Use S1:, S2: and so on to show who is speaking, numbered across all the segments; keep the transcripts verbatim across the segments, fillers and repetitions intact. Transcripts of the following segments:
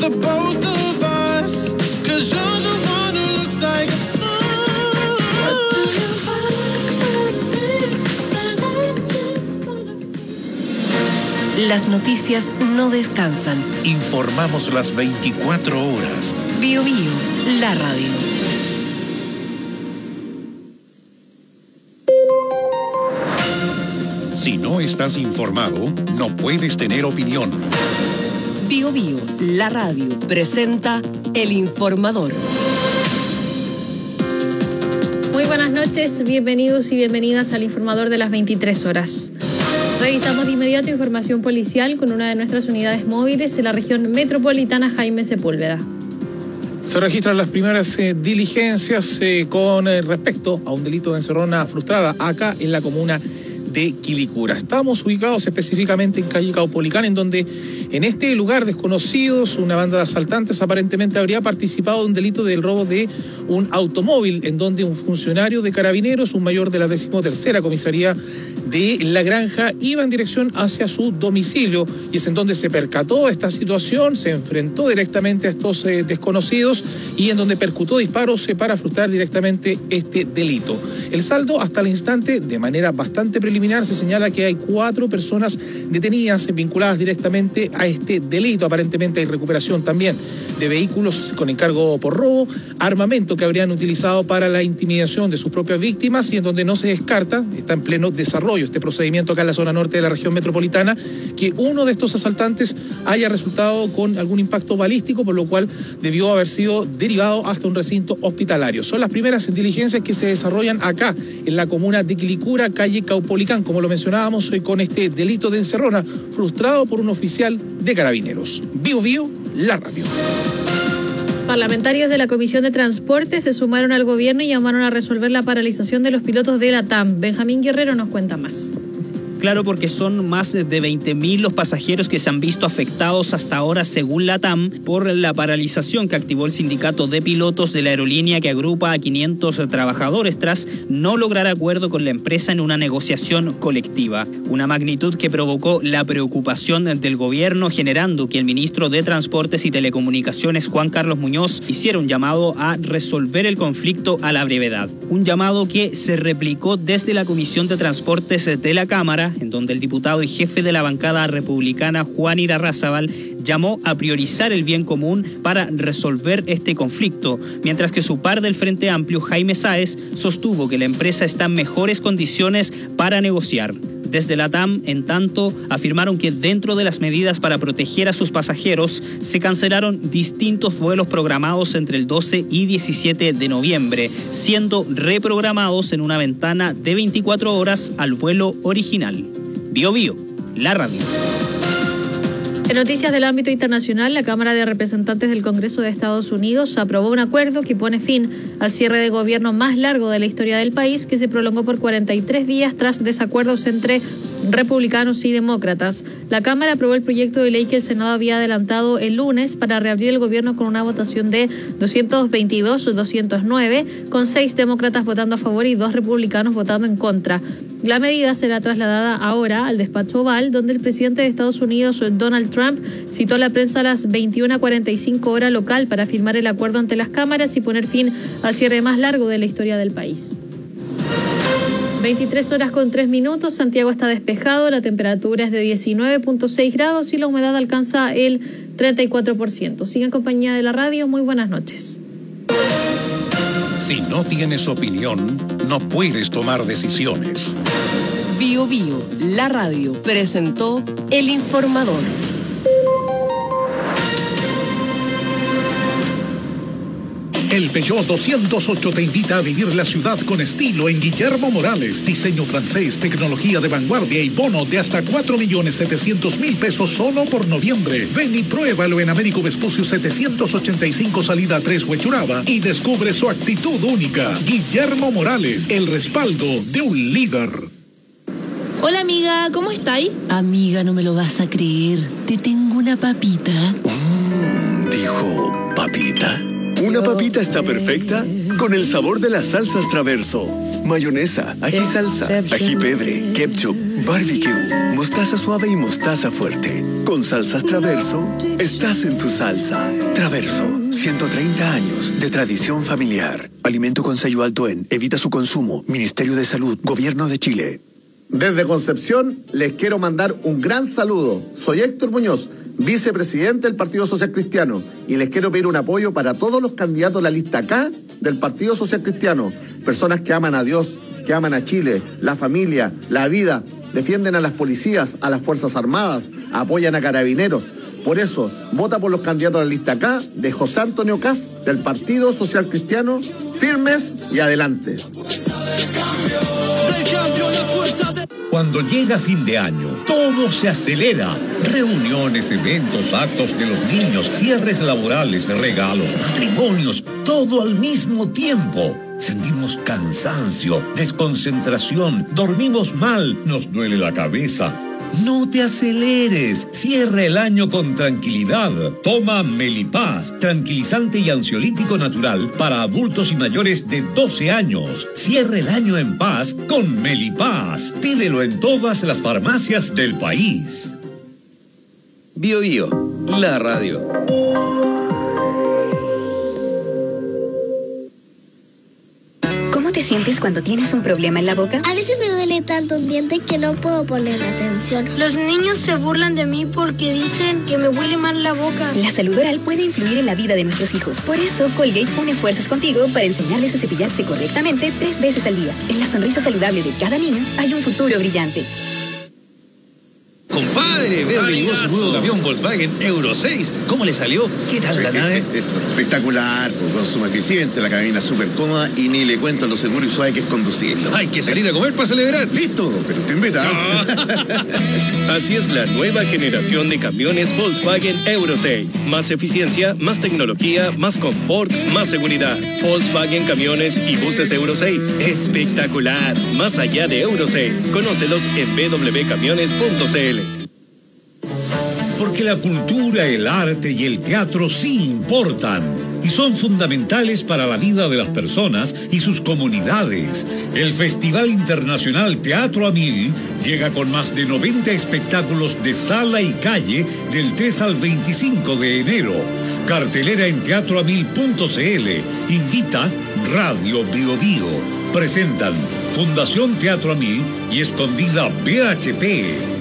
S1: the both of us, 'cause you're the one who looks like a
S2: Las noticias no descansan.
S3: Informamos las veinticuatro horas.
S2: Bio Bio, la radio.
S3: Si no estás informado, no puedes tener opinión.
S2: Bio Bio, la radio, presenta El Informador.
S4: Muy buenas noches, bienvenidos y bienvenidas al Informador de las veintitrés horas. Revisamos de inmediato información policial con una de nuestras unidades móviles en la región metropolitana Jaime Sepúlveda.
S5: Se registran las primeras eh, diligencias eh, con eh, respecto a un delito de encerrona frustrada acá en la comuna de Quilicura. Estamos ubicados específicamente en calle Caupolicán, en donde en este lugar desconocidos, una banda de asaltantes aparentemente habría participado en un delito del robo de un automóvil, en donde un funcionario de Carabineros, un mayor de la decimotercera comisaría de La Granja, iba en dirección hacia su domicilio, y es en donde se percató esta situación, se enfrentó directamente a estos eh, desconocidos y en donde percutó disparos eh, para frustrar directamente este delito. El saldo hasta el instante, de manera bastante preliminar, se señala que hay cuatro personas detenidas vinculadas directamente a este delito. Aparentemente hay recuperación también de vehículos con encargo por robo, armamento que habrían utilizado para la intimidación de sus propias víctimas, y en donde no se descarta, está en pleno desarrollo este procedimiento acá en la zona norte de la región metropolitana, que uno de estos asaltantes haya resultado con algún impacto balístico, por lo cual debió haber sido derivado hasta un recinto hospitalario. Son las primeras diligencias que se desarrollan acá en la comuna de Quilicura, calle Caupolicán, como lo mencionábamos, eh, con este delito de encerrona frustrado por un oficial de Carabineros. Bio Bio, la radio.
S4: Parlamentarios de la Comisión de Transporte se sumaron al gobierno y llamaron a resolver la paralización de los pilotos de la T A M. Benjamín Guerrero nos cuenta más.
S6: Claro, porque son más de veinte mil los pasajeros que se han visto afectados hasta ahora, según la T A M, por la paralización que activó el sindicato de pilotos de la aerolínea, que agrupa a quinientos trabajadores tras no lograr acuerdo con la empresa en una negociación colectiva. Una magnitud que provocó la preocupación del gobierno, generando que el ministro de Transportes y Telecomunicaciones, Juan Carlos Muñoz, hiciera un llamado a resolver el conflicto a la brevedad. Un llamado que se replicó desde la Comisión de Transportes de la Cámara, en donde el diputado y jefe de la bancada republicana, Juan Irarrázaval, llamó a priorizar el bien común para resolver este conflicto, mientras que su par del Frente Amplio, Jaime Sáez, sostuvo que la empresa está en mejores condiciones para negociar. Desde la T A M, en tanto, afirmaron que dentro de las medidas para proteger a sus pasajeros, se cancelaron distintos vuelos programados entre el doce y diecisiete de noviembre, siendo reprogramados en una ventana de veinticuatro horas al vuelo original. Bio Bio, la radio.
S4: En noticias del ámbito internacional, la Cámara de Representantes del Congreso de Estados Unidos aprobó un acuerdo que pone fin al cierre de gobierno más largo de la historia del país, que se prolongó por cuarenta y tres días tras desacuerdos entre republicanos y demócratas. La Cámara aprobó el proyecto de ley que el Senado había adelantado el lunes para reabrir el gobierno con una votación de doscientos veintidós a doscientos nueve, con seis demócratas votando a favor y dos republicanos votando en contra. La medida será trasladada ahora al despacho Oval, donde el presidente de Estados Unidos, Donald Trump, citó a la prensa a las veintiuna cuarenta y cinco hora local para firmar el acuerdo ante las cámaras y poner fin al cierre más largo de la historia del país. veintitrés horas con tres minutos, Santiago está despejado, la temperatura es de diecinueve punto seis grados y la humedad alcanza el treinta y cuatro por ciento. Sigue en compañía de la radio, muy buenas noches.
S3: Si no tienes opinión, no puedes tomar decisiones.
S2: Bio Bio, la radio, presentó El Informador.
S3: El Peugeot doscientos ocho te invita a vivir la ciudad con estilo en Guillermo Morales. Diseño francés, tecnología de vanguardia y bono de hasta cuatro millones setecientos mil pesos solo por noviembre. Ven y pruébalo en Américo Vespucio setecientos ochenta y cinco, salida tres, Huechuraba, y descubre su actitud única. Guillermo Morales, el respaldo de un líder.
S7: Hola amiga, ¿cómo estáis?
S2: Amiga, no me lo vas a creer. Te tengo una papita.
S3: Mm, dijo papita.
S8: Una papita está perfecta con el sabor de las salsas Traverso. Mayonesa, ají salsa, ají pebre, ketchup, barbecue, mostaza suave y mostaza fuerte. Con salsas Traverso, estás en tu salsa. Traverso, ciento treinta años de tradición familiar. Alimento con sello alto en. Evita su consumo. Ministerio de Salud, Gobierno de Chile.
S9: Desde Concepción les quiero mandar un gran saludo. Soy Héctor Muñoz, vicepresidente del Partido Social Cristiano, y les quiero pedir un apoyo para todos los candidatos de la lista K del Partido Social Cristiano. Personas que aman a Dios, que aman a Chile, la familia, la vida, defienden a las policías, a las Fuerzas Armadas, apoyan a carabineros. Por eso, vota por los candidatos de la lista K de José Antonio Caz, del Partido Social Cristiano, firmes y adelante.
S10: Cuando llega fin de año, todo se acelera. Reuniones, eventos, actos de los niños, cierres laborales, regalos, matrimonios, todo al mismo tiempo. Sentimos cansancio, desconcentración, dormimos mal, nos duele la cabeza. No te aceleres, cierra el año con tranquilidad. Toma Melipaz, tranquilizante y ansiolítico natural para adultos y mayores de doce años. Cierra el año en paz con Melipaz. Pídelo en todas las farmacias del país.
S11: Bio Bio, la radio.
S12: ¿Cómo te sientes cuando tienes un problema en la boca?
S13: A veces me duele tanto un diente que no puedo poner atención. Los niños se burlan de mí porque dicen que me huele mal la boca.
S12: La salud oral puede influir en la vida de nuestros hijos. Por eso, Colgate une fuerzas contigo para enseñarles a cepillarse correctamente tres veces al día. En la sonrisa saludable de cada niño hay un futuro brillante.
S11: Compadre, veo que llegó su nuevo camión Volkswagen Euro seis. ¿Cómo le salió? ¿Qué tal la nave?
S14: Espectacular, con consumo eficiente, la cabina súper cómoda y ni le cuento lo seguro y suave que es conducirlo.
S11: Hay que salir a comer para celebrar.
S14: Listo, pero te invita.
S15: Así es la nueva generación de camiones Volkswagen Euro seis. Más eficiencia, más tecnología, más confort, más seguridad. Volkswagen Camiones y Buses Euro seis. Espectacular. Más allá de Euro seis. Conócelos en w w w punto camiones punto c l.
S10: Porque la cultura, el arte y el teatro sí importan y son fundamentales para la vida de las personas y sus comunidades. El Festival Internacional Teatro a Mil llega con más de noventa espectáculos de sala y calle del tres al veinticinco de enero. Cartelera en teatro a mil punto c l. Invita Radio Bio Bio. Presentan Fundación Teatro a Mil y Escondida B H P.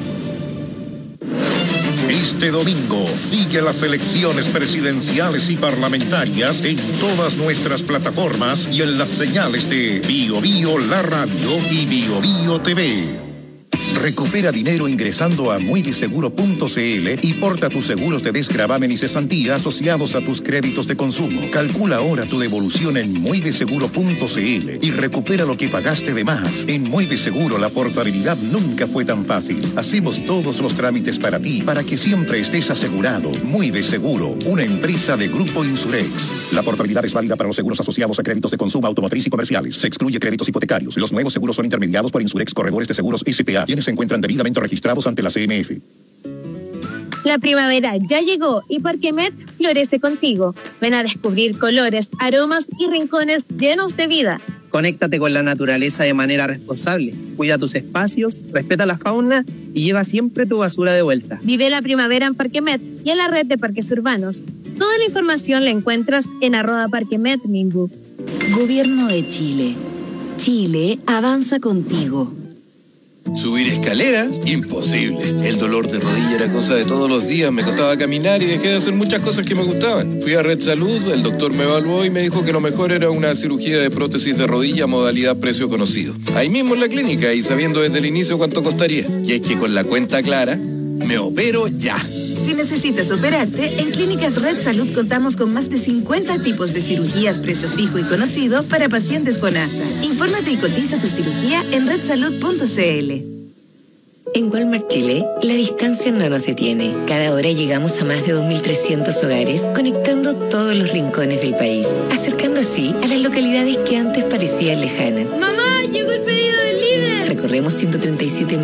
S16: Este domingo sigue las elecciones presidenciales y parlamentarias en todas nuestras plataformas y en las señales de Bio Bio La Radio y Bio Bio T V. Recupera dinero ingresando a muy biseguro punto c l y porta tus seguros de desgravamen y cesantía asociados a tus créditos de consumo. Calcula ahora tu devolución en muy biseguro punto c l y recupera lo que pagaste de más. En Muy Biseguro la portabilidad nunca fue tan fácil. Hacemos todos los trámites para ti, para que siempre estés asegurado. Muy Biseguro, una empresa de Grupo Insurex. La portabilidad es válida para los seguros asociados a créditos de consumo automotriz y comerciales. Se excluye créditos hipotecarios. Los nuevos seguros son intermediados por Insurex Corredores de Seguros S P A, quienes se encuentran debidamente registrados ante la C M F.
S17: La primavera ya llegó y Parquemet florece contigo. Ven a descubrir colores, aromas y rincones llenos de vida.
S18: Conéctate con la naturaleza de manera responsable. Cuida tus espacios, respeta la fauna y lleva siempre tu basura de vuelta.
S17: Vive la primavera en Parquemet y en la red de parques urbanos. Toda la información la encuentras en arroba Parquemet Minbu.
S2: Gobierno de Chile. Chile avanza contigo.
S11: Subir escaleras, imposible. El dolor de rodilla era cosa de todos los días. Me costaba caminar y dejé de hacer muchas cosas que me gustaban. Fui a Red Salud, el doctor me evaluó y me dijo que lo mejor era una cirugía de prótesis de rodilla modalidad precio conocido. Ahí mismo en la clínica y sabiendo desde el inicio cuánto costaría. Y es que con la cuenta clara, me opero ya.
S19: Si necesitas operarte, en Clínicas Red Salud contamos con más de cincuenta tipos de cirugías precio fijo y conocido para pacientes FONASA. Infórmate y cotiza tu cirugía en red salud punto c l.
S20: En Walmart Chile, la distancia no nos detiene. Cada hora llegamos a más de dos mil trescientos hogares, conectando todos los rincones del país, acercando así a las localidades que antes parecían lejanas.
S13: ¡Mamá, llegó el pedido del líder!
S20: Recorremos ciento treinta y siete mil kilómetros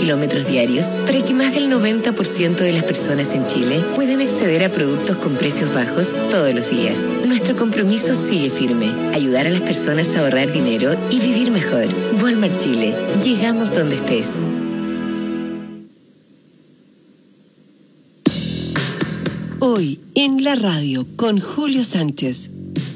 S20: kilómetros diarios para que más del noventa por ciento de las personas en Chile puedan acceder a productos con precios bajos todos los días. Nuestro compromiso sigue firme: ayudar a las personas a ahorrar dinero y vivir mejor. Walmart Chile. Llegamos donde estés.
S2: Hoy en la radio con Julio Sánchez.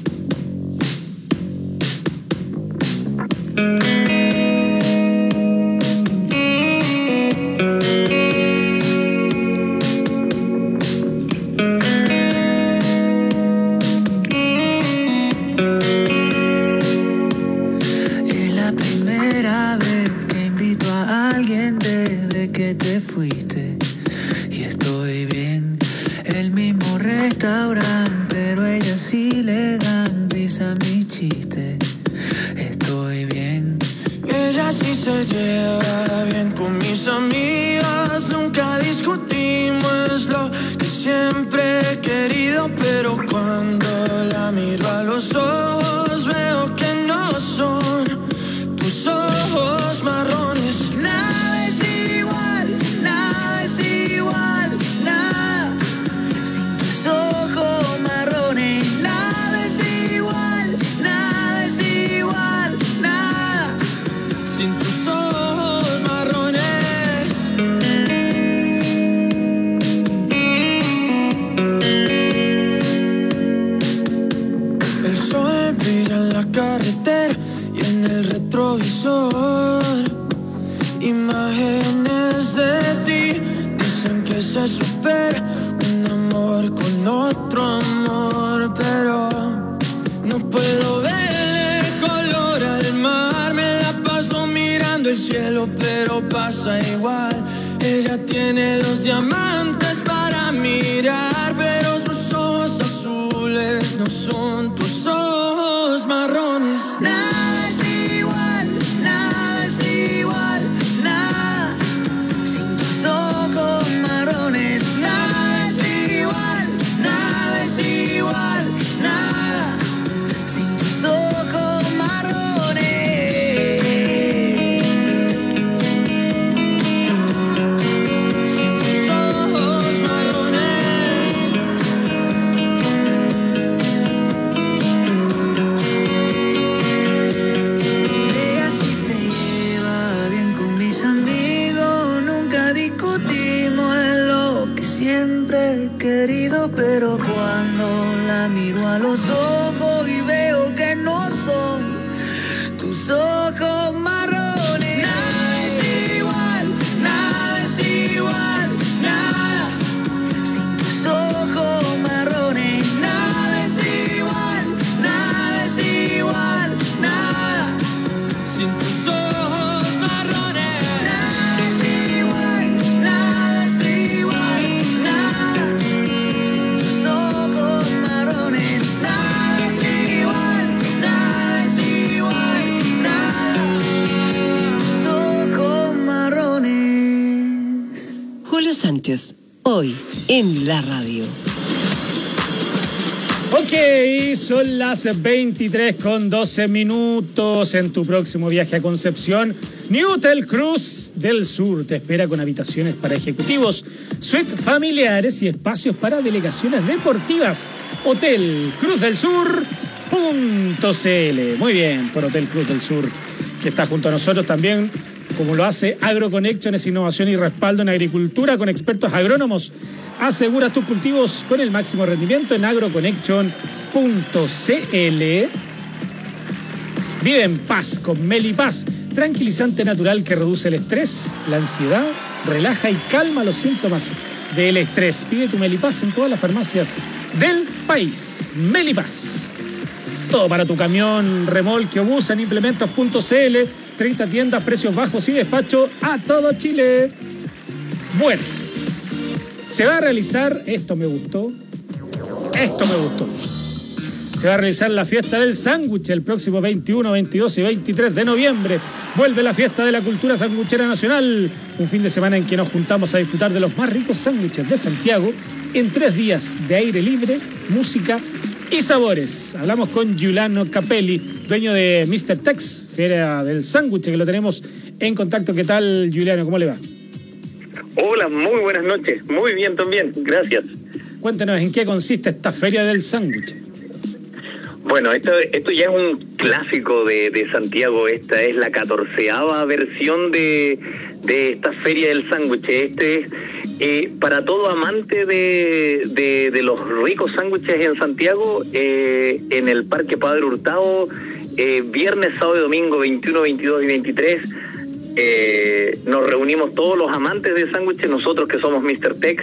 S2: Hoy en la radio.
S21: Ok, son las veintitrés con doce minutos. En tu próximo viaje a Concepción, New Hotel Cruz del Sur te espera con habitaciones para ejecutivos, suites familiares y espacios para delegaciones deportivas. Hotel Cruz del Sur punto c l. Muy bien, por Hotel Cruz del Sur, que está junto a nosotros también, como lo hace AgroConnection, es innovación y respaldo en agricultura con expertos agrónomos. Asegura tus cultivos con el máximo rendimiento en agroconnection punto c l. Vive en paz con Melipaz, tranquilizante natural que reduce el estrés, la ansiedad, relaja y calma los síntomas del estrés. Pide tu Melipaz en todas las farmacias del país. Melipaz. Todo para tu camión, remolque o bus en implementos punto c l. treinta tiendas, precios bajos y despacho a todo Chile. Bueno, se va a realizar, esto me gustó, esto me gustó. Se va a realizar la fiesta del sándwich el próximo veintiuno, veintidós y veintitrés de noviembre. Vuelve la fiesta de la cultura sanguchera nacional. Un fin de semana en que nos juntamos a disfrutar de los más ricos sándwiches de Santiago en tres días de aire libre, música y sabores. Hablamos con Giuliano Capelli, dueño de mister Tex, Feria del Sándwich, que lo tenemos en contacto. ¿Qué tal, Giuliano? ¿Cómo le va?
S1: Hola, muy buenas noches. Muy bien también, gracias.
S21: Cuéntanos, ¿en qué consiste esta Feria del Sándwich?
S1: Bueno, esto, esto ya es un clásico de, de Santiago. Esta es la catorceava versión de, de esta Feria del Sándwich. Este es eh, para todo amante de, de, de los ricos sándwiches en Santiago, eh, en el Parque Padre Hurtado, eh, viernes, sábado y domingo, veintiuno, veintidós y veintitrés. Eh, nos reunimos todos los amantes de sándwiches, nosotros que somos mister Tex.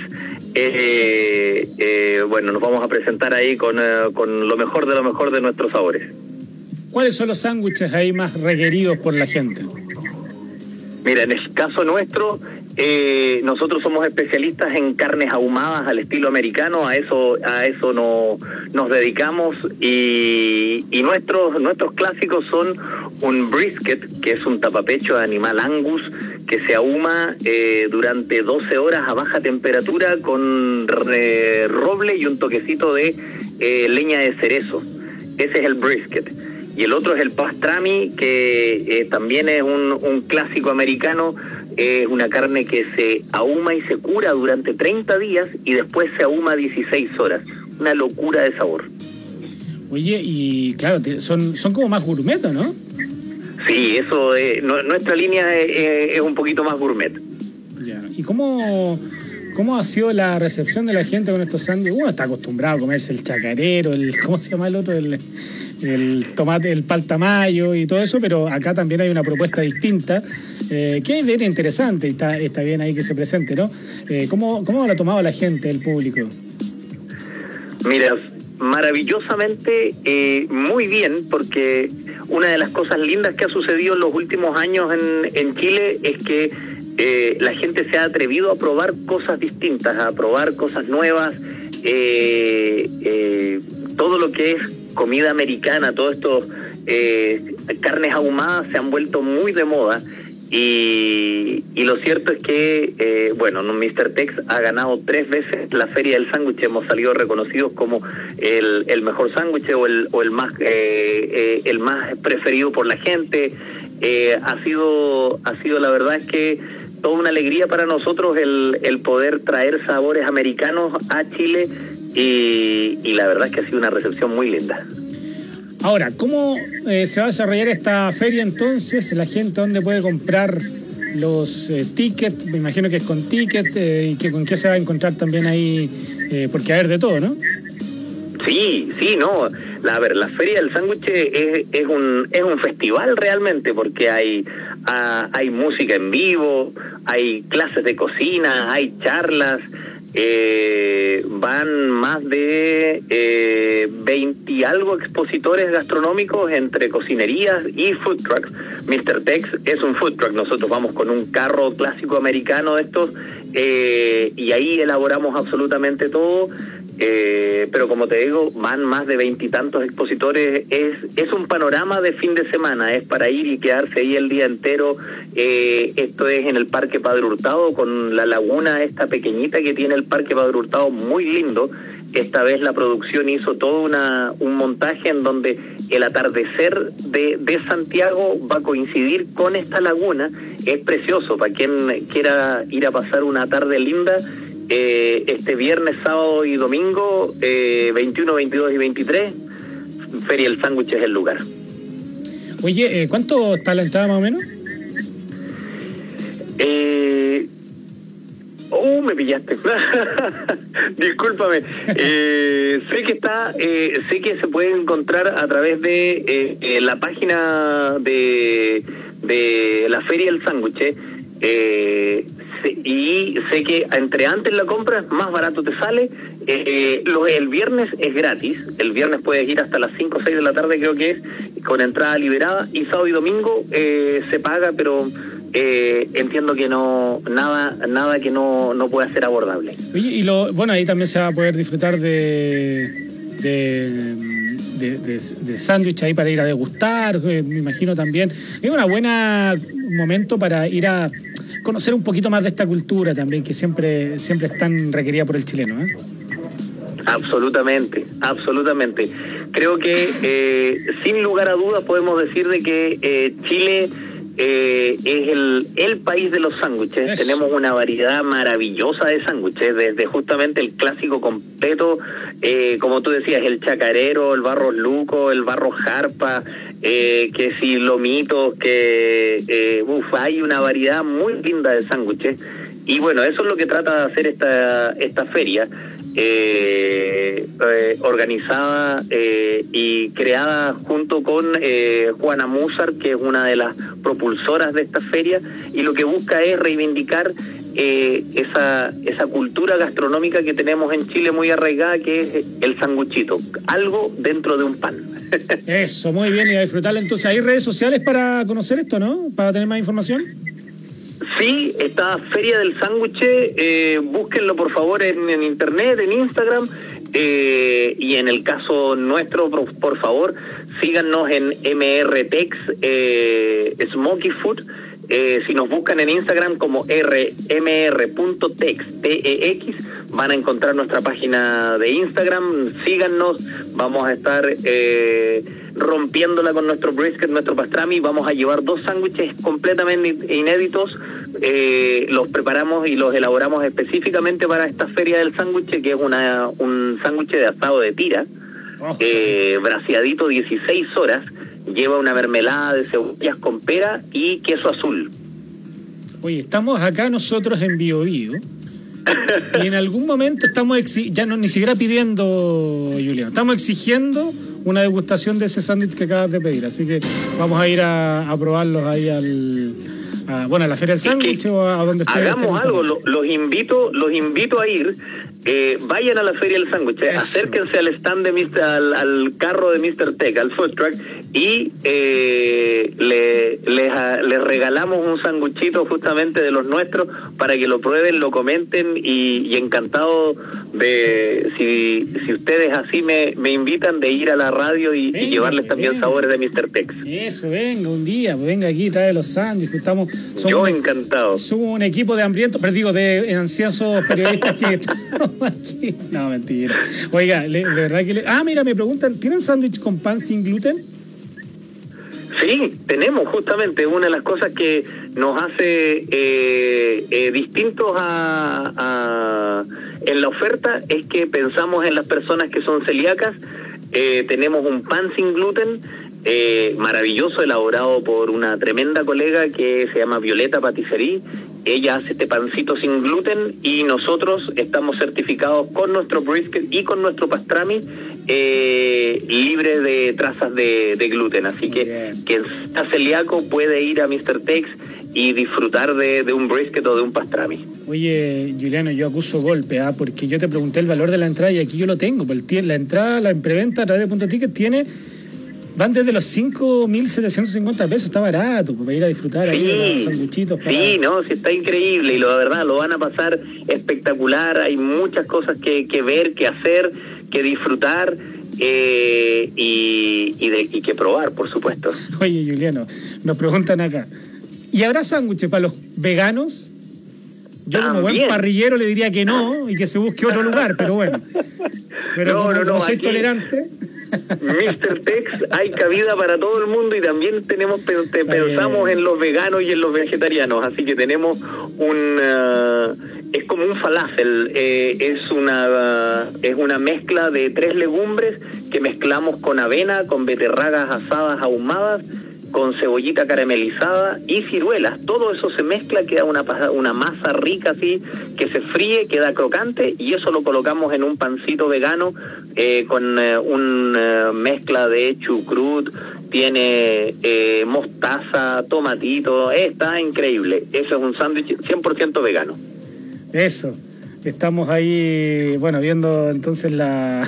S1: Eh, eh, bueno, nos vamos a presentar ahí con, eh, con lo mejor de lo mejor de nuestros sabores.
S21: ¿Cuáles son los sándwiches ahí más requeridos por la gente?
S1: Mira, en el caso nuestro, eh, nosotros somos especialistas en carnes ahumadas al estilo americano, a eso a eso no, nos dedicamos, y, y nuestros nuestros clásicos son un brisket, que es un tapapecho de animal Angus, que se ahuma eh, durante doce horas a baja temperatura con eh, roble y un toquecito de eh, leña de cerezo. Ese es el brisket. Y el otro es el pastrami, que eh, también es un, un clásico americano. Es eh, una carne que se ahuma y se cura durante treinta días y después se ahuma dieciséis horas. Una locura de sabor.
S21: Oye, y claro, son, son como más gourmet, ¿no?
S1: Sí, eso, eh, no, nuestra línea es, es un poquito más gourmet.
S21: Ya. ¿Y cómo, cómo ha sido la recepción de la gente con estos sándwiches? Uno está acostumbrado a comerse el chacarero, el ¿cómo se llama el otro? El, el tomate, el paltamayo y todo eso, pero acá también hay una propuesta distinta, eh, que es bien interesante y está, está bien ahí que se presente, ¿no? Eh, ¿cómo, ¿Cómo lo ha tomado la gente, el público?
S1: Mira, maravillosamente eh, muy bien, porque una de las cosas lindas que ha sucedido en los últimos años en, en Chile es que eh, la gente se ha atrevido a probar cosas distintas, a probar cosas nuevas, eh, eh, todo lo que es comida americana, todo esto, eh, carnes ahumadas se han vuelto muy de moda. Y, y lo cierto es que, eh, bueno, mister Tex ha ganado tres veces la Feria del Sándwich. Hemos salido reconocidos como el, el mejor sándwich o el, o el más eh, eh, el más preferido por la gente. Eh, ha sido ha sido la verdad es que toda una alegría para nosotros el, el poder traer sabores americanos a Chile, y, y la verdad es que ha sido una recepción muy linda.
S21: Ahora, ¿cómo eh, se va a desarrollar esta feria entonces? ¿La gente dónde puede comprar los eh, tickets? Me imagino que es con ticket, eh, y que con qué se va a encontrar también ahí, eh, porque hay de todo, ¿no?
S1: Sí, sí, no. La, a ver, la Feria del Sándwich es, es un es un festival realmente, porque hay a, hay música en vivo, hay clases de cocina, hay charlas. Eh, van más de eh, veinte y algo expositores gastronómicos entre cocinerías y food trucks. mister Tex es un food truck, nosotros vamos con un carro clásico americano de estos, eh, y ahí elaboramos absolutamente todo. Eh, pero como te digo, van más de veintitantos expositores. Es es un panorama de fin de semana, es para ir y quedarse ahí el día entero. Eh, esto es en el Parque Padre Hurtado, con la laguna esta pequeñita que tiene el Parque Padre Hurtado, muy lindo. Esta vez la producción hizo todo una un montaje en donde el atardecer de, de Santiago va a coincidir con esta laguna. Es precioso para quien quiera ir a pasar una tarde linda. Eh, este viernes, sábado y domingo, eh, veintiuno, veintidós y veintitrés, Feria del Sándwich es el lugar.
S21: Oye, eh, ¿cuánto está la entrada más o menos?
S1: Eh... Oh, me pillaste. Discúlpame. Eh, sé que está, eh, sé que se puede encontrar a través de eh, eh, la página de, de la Feria del Sándwich. Eh, y sé que entre antes la compra, más barato te sale. Eh, lo, el viernes es gratis. El viernes puedes ir hasta las cinco o seis de la tarde, creo que es, con entrada liberada. Y sábado y domingo eh, se paga, pero eh, entiendo que no nada nada que no, no pueda ser abordable.
S21: Oye, y lo bueno, ahí también se va a poder disfrutar de de, de, de, de sándwich ahí para ir a degustar, eh, me imagino también. Es una buena momento para ir a conocer un poquito más de esta cultura también, que siempre siempre es tan requerida por el chileno, ¿eh?
S1: Absolutamente, absolutamente. Creo que eh, sin lugar a dudas podemos decir de que eh, Chile eh, es el, el país de los sándwiches.
S21: Eso.
S1: Tenemos una variedad maravillosa de sándwiches, desde justamente el clásico completo, eh, como tú decías, el chacarero, el barro luco, el barro jarpa, eh, que si lomitos, que eh, uf, hay una variedad muy linda de sándwiches. Y bueno, eso es lo que trata de hacer esta, esta feria. Eh, eh, organizada eh, y creada junto con eh, Juana Musar, que es una de las propulsoras de esta feria, y lo que busca es reivindicar eh, esa esa cultura gastronómica que tenemos en Chile muy arraigada, que es el sanguchito, algo dentro de un pan.
S21: Eso, muy bien, y a disfrutarlo. Entonces, ¿hay redes sociales para conocer esto, no? Para tener más información.
S1: Sí, está Feria del Sándwich, eh, búsquenlo por favor en, en internet, en Instagram, eh, y en el caso nuestro, por, por favor, síganos en M R Tex eh, Smoky Food. Eh, si nos buscan en Instagram como r m r punto tex, T E X, van a encontrar nuestra página de Instagram. Síganos, vamos a estar eh, rompiéndola con nuestro brisket, nuestro pastrami. Vamos a llevar dos sándwiches completamente inéditos. Eh, los preparamos y los elaboramos específicamente para esta feria del sándwich, que es una un sándwich de asado de tira, eh, braseadito dieciséis horas. Lleva una mermelada de cebollas con pera y queso azul.
S21: Oye, estamos acá nosotros en Bio Bio y en algún momento estamos exi- ya no ni siquiera pidiendo, Julián, estamos exigiendo una degustación de ese sándwich que acabas de pedir, así que vamos a ir a, a probarlos ahí al a, bueno, a la Feria del Sándwich o a, a donde esté.
S1: Hagamos algo, lo, los invito, los invito a ir. Eh, vayan a la Feria del Sándwich, eh, acérquense al stand de mister al, al carro de mister Tech, al food truck, y eh, le, les, a, les regalamos un sanguchito justamente de los nuestros para que lo prueben, lo comenten, y, y encantado de, si, si ustedes así me, me invitan, de ir a la radio y, venga, y llevarles también venga. sabores de mister Tech.
S21: Eso, venga un día, venga aquí, trae los sándwiches, estamos... Somos
S1: Yo
S21: un,
S1: encantado.
S21: Somos un equipo de hambrientos, pero digo, de ansiosos periodistas que estamos aquí. No, mentira. Oiga, le, de verdad que... Le, ah, mira, me preguntan, ¿tienen sándwich con pan sin gluten?
S1: Sí, tenemos justamente una de las cosas que nos hace eh, eh, distintos a, a en la oferta es que pensamos en las personas que son celíacas. Eh, tenemos un pan sin gluten eh, maravilloso, elaborado por una tremenda colega que se llama Violeta Patisserie. Ella hace este pancito sin gluten y nosotros estamos certificados con nuestro brisket y con nuestro pastrami eh, libre de trazas de, de gluten. Así que quien está celíaco puede ir a mister Tex y disfrutar de, de un brisket o de un pastrami.
S21: Oye, Juliano, yo acuso golpe, ¿ah? Porque yo te pregunté el valor de la entrada y aquí yo lo tengo. La entrada, la en preventa a través de Punto Ticket tiene... Van desde los cinco mil setecientos cincuenta pesos, está barato, para ir a disfrutar ahí
S1: sí,
S21: de los sanguchitos. Para...
S1: Sí, no, sí, está increíble y lo, la verdad lo van a pasar espectacular. Hay muchas cosas que, que ver, que hacer, que disfrutar eh, y, y, de, y que probar, por supuesto.
S21: Oye, Juliano, nos preguntan acá, ¿y habrá sándwiches para los veganos? Yo
S1: También.
S21: Como buen parrillero le diría que no y que se busque otro lugar, pero bueno. Pero
S1: no,
S21: como,
S1: no, no,
S21: como soy
S1: aquí...
S21: tolerante...
S1: mister Tex, hay cabida para todo el mundo y también tenemos pensamos en los veganos y en los vegetarianos, así que tenemos un uh, es como un falafel, eh, es una uh, es una mezcla de tres legumbres que mezclamos con avena, con beterragas asadas ahumadas, con cebollita caramelizada y ciruelas. Todo eso se mezcla, queda una una masa rica así, que se fríe, queda crocante, y eso lo colocamos en un pancito vegano eh, con eh, una mezcla de chucrut, tiene eh, mostaza, tomatito, está increíble. Eso es un sándwich cien por ciento vegano.
S21: Eso, estamos ahí, bueno, viendo entonces la...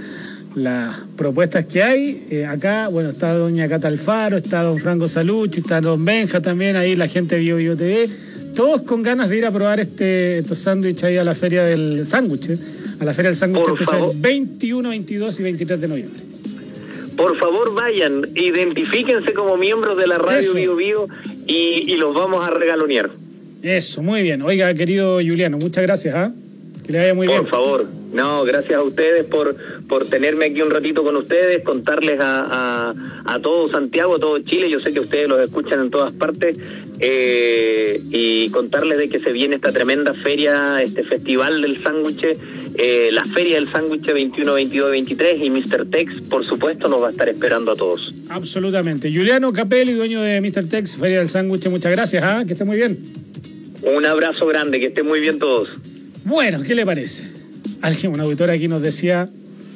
S21: las propuestas que hay. Eh, acá, bueno, está doña Cata Alfaro, está don Franco Salucci, está don Benja también, ahí la gente de Bio Bio T V, todos con ganas de ir a probar este estos sándwiches ahí a la Feria del Sándwich, eh, a la Feria del Sándwich, especial veintiuno, veintidós y veintitrés de noviembre.
S1: Por favor, vayan, identifíquense como miembros de la radio Bio Bio y, y los vamos a regalonear.
S21: Eso, muy bien. Oiga, querido Juliano, muchas gracias, ¿ah? ¿eh? Que le vaya muy bien.
S1: Por favor. No, gracias a ustedes por, por tenerme aquí un ratito con ustedes, contarles a, a, a todo Santiago, a todo Chile. Yo sé que ustedes los escuchan en todas partes. Eh, y contarles de que se viene esta tremenda feria, este festival del sándwich, eh, la feria del sándwich veintiuno, veintidós, veintitrés, y mister Tex, por supuesto, nos va a estar esperando a todos.
S21: Absolutamente. Juliano Capelli, dueño de mister Tex, feria del sándwich, muchas gracias, ¿ah? Que esté muy bien.
S1: Un abrazo grande, que estén muy bien todos.
S21: Bueno, ¿qué le parece? Alguien, un auditor aquí nos decía: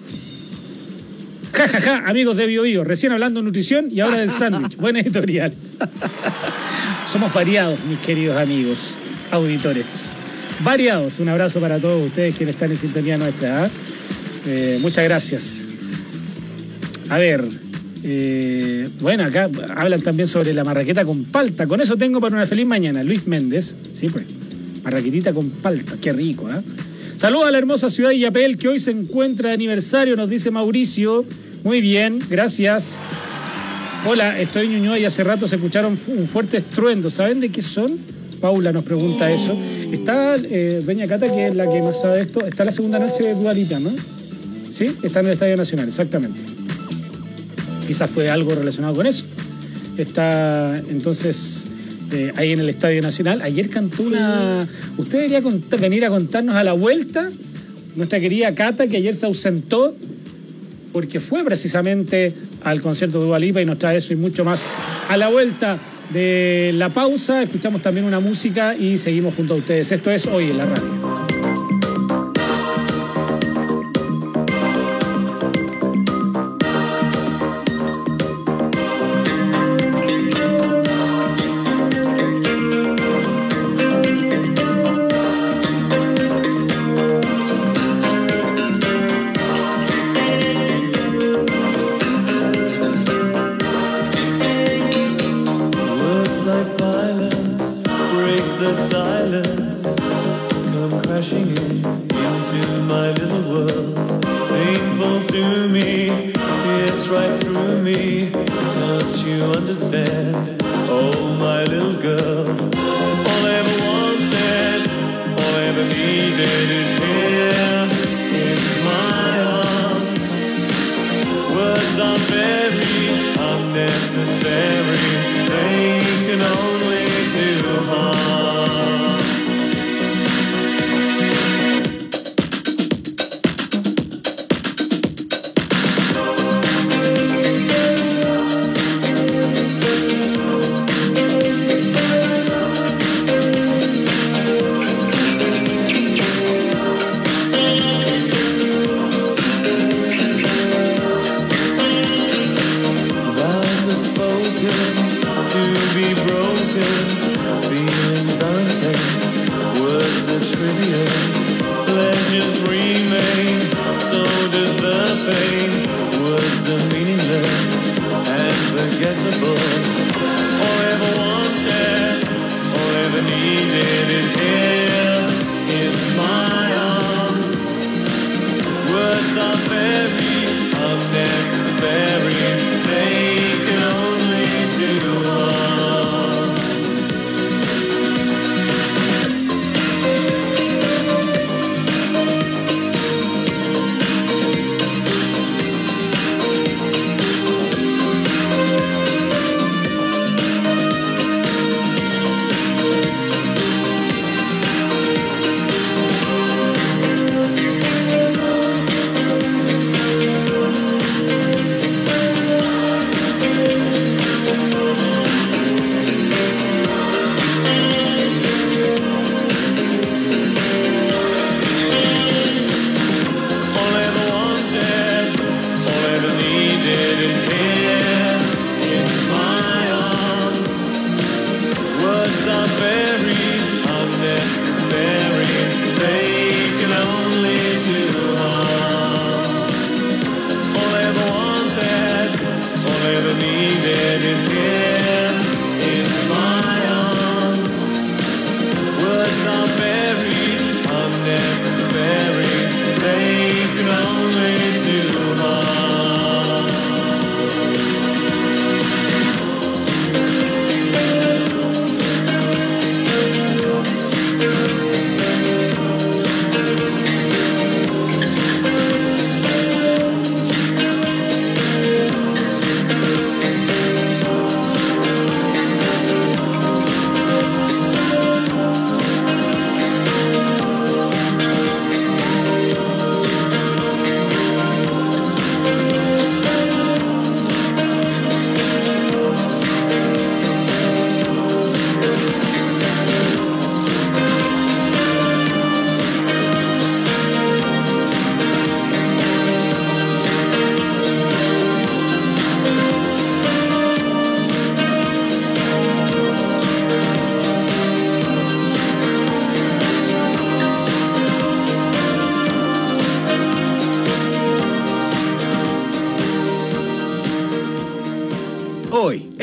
S21: ja, ja, ja, amigos de Bio Bio, recién hablando de nutrición y ahora del sándwich. Buen editorial. Somos variados, mis queridos amigos, auditores. Variados. Un abrazo para todos ustedes quienes están en sintonía nuestra. ¿eh? Eh, muchas gracias. A ver, eh, bueno, acá hablan también sobre la marraqueta con palta. Con eso tengo para una feliz mañana. Luis Méndez, sí, pues, marraquetita con palta, qué rico, ¿eh? Saludos a la hermosa ciudad de Illapel, que hoy se encuentra de aniversario, nos dice Mauricio. Muy bien, gracias. Hola, estoy en Ñuñoa y hace rato se escucharon un fuerte estruendo. ¿Saben de qué son? Paula nos pregunta eso. Está eh, doña Cata, que es la que más sabe de esto, está la segunda noche de Dua Lipa, ¿no? Sí, está en el Estadio Nacional, exactamente. Quizás fue algo relacionado con eso. Está, entonces, eh, ahí en el Estadio Nacional. Ayer cantó sí. una... Usted debería contar, venir a contarnos a la vuelta, nuestra querida Cata, que ayer se ausentó, porque fue precisamente al concierto de Dua Lipa, y nos trae eso y mucho más a la vuelta de la pausa. Escuchamos también una música y seguimos junto a ustedes. Esto es Hoy en la Radio.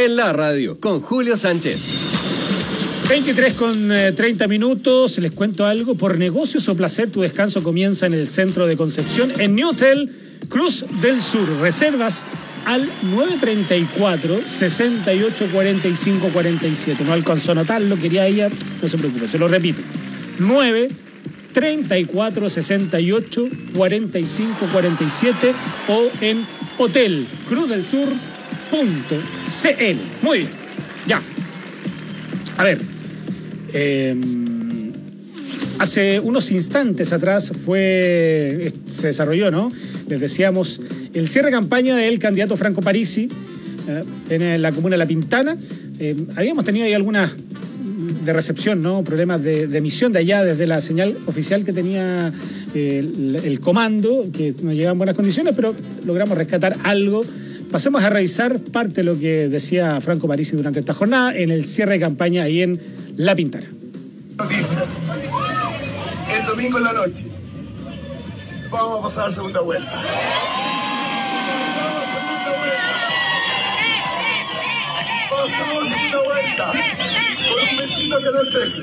S5: en la radio con Julio Sánchez.
S21: veintitrés con treinta minutos, les cuento algo. Por negocios o placer, tu descanso comienza en el centro de Concepción, en Newtel Cruz del Sur. Reservas al nueve treinta y cuatro, sesenta y ocho, cuarenta y cinco, cuarenta y siete. No alcanzó a anotarlo, quería ella, no se preocupe, se lo repito. nueve treinta y cuatro, sesenta y ocho, cuarenta y cinco, cuarenta y siete o en hotel cruz del sur punto c l. Muy bien, ya. A ver, eh, hace unos instantes atrás fue, se desarrolló, ¿no? Les decíamos, el cierre de campaña del candidato Franco Parisi eh, en la comuna de La Pintana. Eh, habíamos tenido ahí algunas de recepción, ¿no? Problemas de, de emisión de allá desde la señal oficial que tenía eh, el, el comando, que no llegaba en buenas condiciones, pero logramos rescatar algo. Pasemos a revisar parte de lo que decía Franco Parisi durante esta jornada en el cierre de campaña ahí en La Pintana.
S22: Noticia. El domingo en la noche vamos a pasar a la segunda vuelta. Pasamos a la segunda vuelta con un besito que no es trece.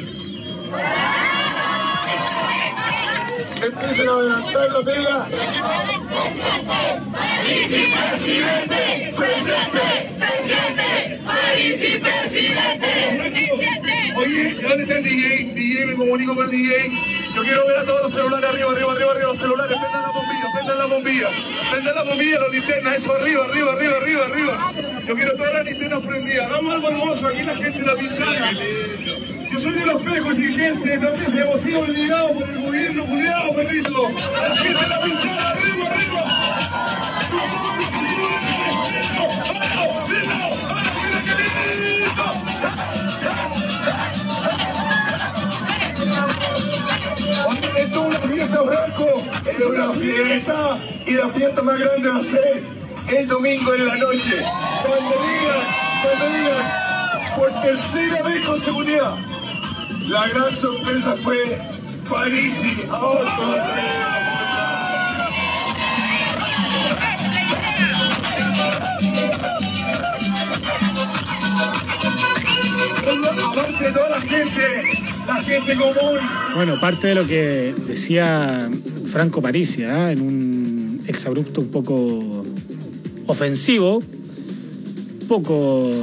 S22: Empiecen a adelantar la pega.
S23: Parisi presidente, presidente, presidente, Parisi presidente.
S22: Oye, ¿dónde está el D J? D J, me comunico con el D J. Yo quiero ver a todos los celulares arriba, arriba, arriba, arriba, los celulares. Prendan la bombilla, prendan la bombilla. Prendan la bombilla, las linternas, eso arriba, arriba, arriba, arriba, arriba. Yo quiero todas las linternas prendidas. Hagamos algo hermoso, aquí la gente La Pintana. Yo soy de los pejos y gente, también se hemos sido olvidados por el gobierno, cuidado, perrito. La gente de La Pintana, arriba, arriba. Esto es una fiesta, Franco, es una fiesta y la fiesta más grande va a ser el domingo en la noche. Cuando digan, cuando digan, por tercera vez consecutiva, la gran sorpresa fue Parisi. Aparte de toda la gente, la gente común.
S21: Bueno, parte de lo que decía Franco Parisi, ¿eh? En un exabrupto un poco ofensivo, poco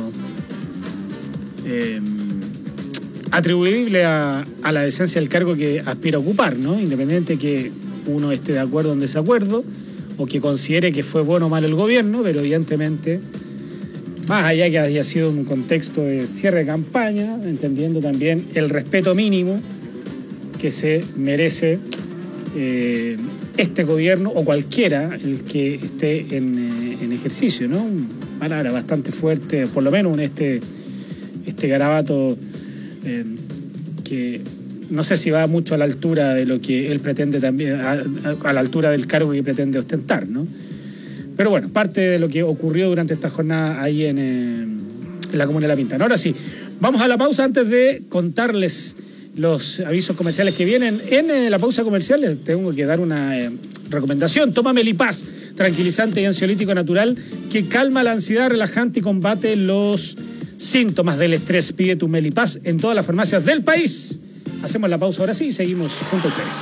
S21: eh, atribuible a, a la decencia del cargo que aspira a ocupar, ¿no? Independiente que uno esté de acuerdo o en desacuerdo, o que considere que fue bueno o malo el gobierno, pero evidentemente, más allá que haya sido un contexto de cierre de campaña, entendiendo también el respeto mínimo que se merece eh, este gobierno o cualquiera el que esté en, eh, en ejercicio, ¿no? Palabra bastante fuerte, por lo menos en este, este garabato eh, que no sé si va mucho a la altura de lo que él pretende también, a, a la altura del cargo que pretende ostentar, ¿no? Pero bueno, parte de lo que ocurrió durante esta jornada ahí en, eh, en la comuna de La Pintana. Ahora sí, vamos a la pausa antes de contarles los avisos comerciales que vienen. En eh, la pausa comercial les tengo que dar una eh, recomendación. Toma Melipaz, tranquilizante y ansiolítico natural que calma la ansiedad, relajante y combate los síntomas del estrés. Pide tu Melipaz en todas las farmacias del país. Hacemos la pausa ahora sí y seguimos junto a ustedes.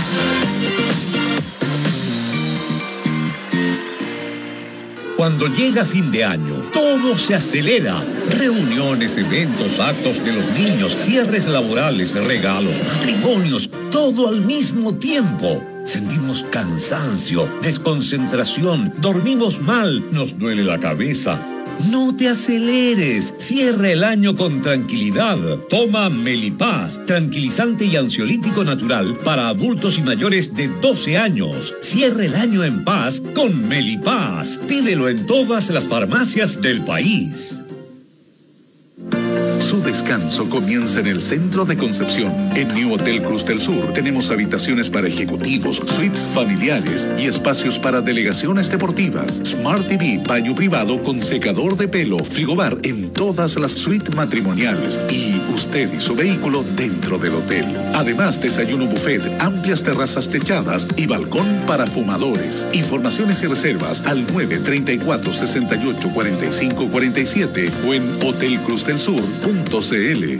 S10: Cuando llega fin de año, todo se acelera. Reuniones, eventos, actos de los niños, cierres laborales, regalos, matrimonios, todo al mismo tiempo. Sentimos cansancio, desconcentración, dormimos mal, nos duele la cabeza. No te aceleres, cierra el año con tranquilidad. Toma Melipaz, tranquilizante y ansiolítico natural para adultos y mayores de doce años. Cierra el año en paz con Melipaz. Pídelo en todas las farmacias del país.
S3: Su descanso comienza en el centro de Concepción. En New Hotel Cruz del Sur tenemos habitaciones para ejecutivos, suites familiares y espacios para delegaciones deportivas. Smart T V, baño privado con secador de pelo, frigobar en todas las suites matrimoniales y usted y su vehículo dentro del hotel. Además, desayuno buffet, amplias terrazas techadas y balcón para fumadores. Informaciones y reservas al nueve treinta y cuatro, sesenta y ocho, cuarenta y cinco, cuarenta y siete o en hotel cruz del sur punto c l.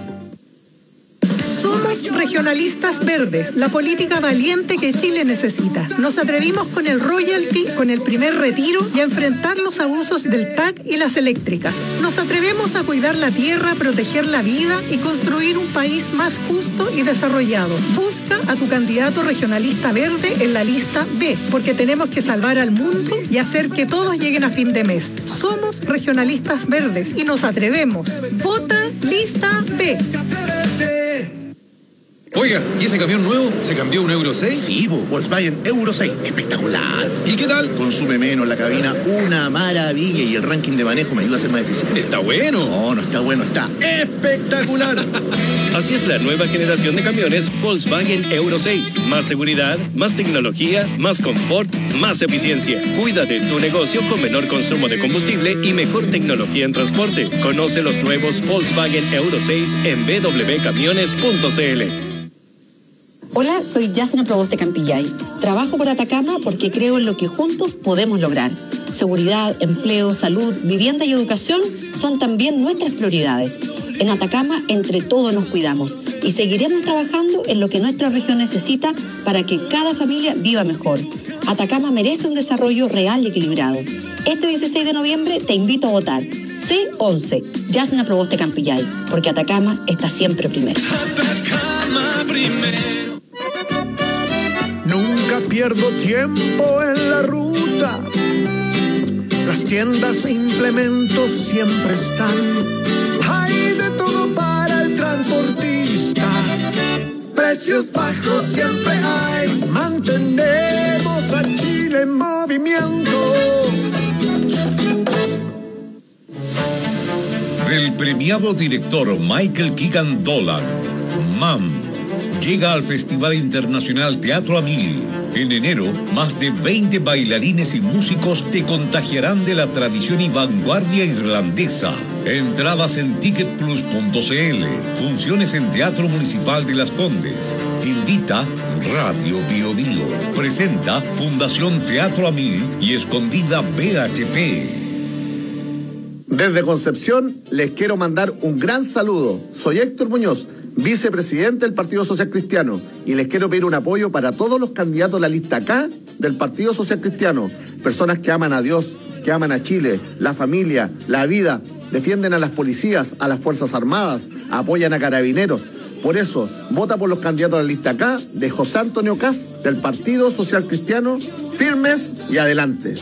S4: Somos regionalistas verdes, la política valiente que Chile necesita. Nos atrevimos con el royalty, con el primer retiro y a enfrentar los abusos del T A C y las eléctricas. Nos atrevemos a cuidar la tierra, proteger la vida y construir un país más justo y desarrollado. Busca a tu candidato regionalista verde en la lista B, porque tenemos que salvar al mundo y hacer que todos lleguen a fin de mes. Somos regionalistas verdes y nos atrevemos. Vota lista B.
S6: Oiga, ¿y ese camión nuevo se cambió a un Euro seis?
S14: Sí, bo, Volkswagen Euro seis, espectacular.
S6: ¿Y qué tal?
S14: Consume menos la cabina, una maravilla, y el ranking de manejo me ayuda a ser más eficiente.
S6: ¿Está bueno?
S14: No, no está bueno, está espectacular.
S15: Así es la nueva generación de camiones Volkswagen Euro seis. Más seguridad, más tecnología, más confort, más eficiencia. Cuida de tu negocio con menor consumo de combustible y mejor tecnología en transporte. Conoce los nuevos Volkswagen Euro seis en w w w punto camiones punto c l.
S7: Hola, soy Yasna Proboste Campillay. Trabajo por Atacama porque creo en lo que juntos podemos lograr. Seguridad, empleo, salud, vivienda y educación son también nuestras prioridades. En Atacama, entre todos nos cuidamos y seguiremos trabajando en lo que nuestra región necesita para que cada familia viva mejor. Atacama merece un desarrollo real y equilibrado. Este dieciséis de noviembre te invito a votar. C once, Yasna Proboste Campillay, porque Atacama está siempre primero.
S23: Atacama primero.
S24: Nunca pierdo tiempo en la ruta. Las tiendas e implementos siempre están. Hay de todo para el transportista. Precios bajos siempre hay. Mantenemos a Chile en movimiento.
S10: Del premiado director Michael Keegan Dolan, M A M, llega al Festival Internacional Teatro a Mil. En enero, más de veinte bailarines y músicos te contagiarán de la tradición y vanguardia irlandesa. Entradas en ticket plus punto c l. Funciones en Teatro Municipal de Las Condes. Invita Radio Bio Bio. Presenta Fundación Teatro a Mil y Escondida B H P.
S9: Desde Concepción les quiero mandar un gran saludo. Soy Héctor Muñoz, vicepresidente del Partido Social Cristiano, y les quiero pedir un apoyo para todos los candidatos de la lista K del Partido Social Cristiano. Personas que aman a Dios, que aman a Chile, la familia, la vida, defienden a las policías, a las Fuerzas Armadas, apoyan a carabineros. Por eso, vota por los candidatos de la lista K de José Antonio Caz, del Partido Social Cristiano, firmes y adelante.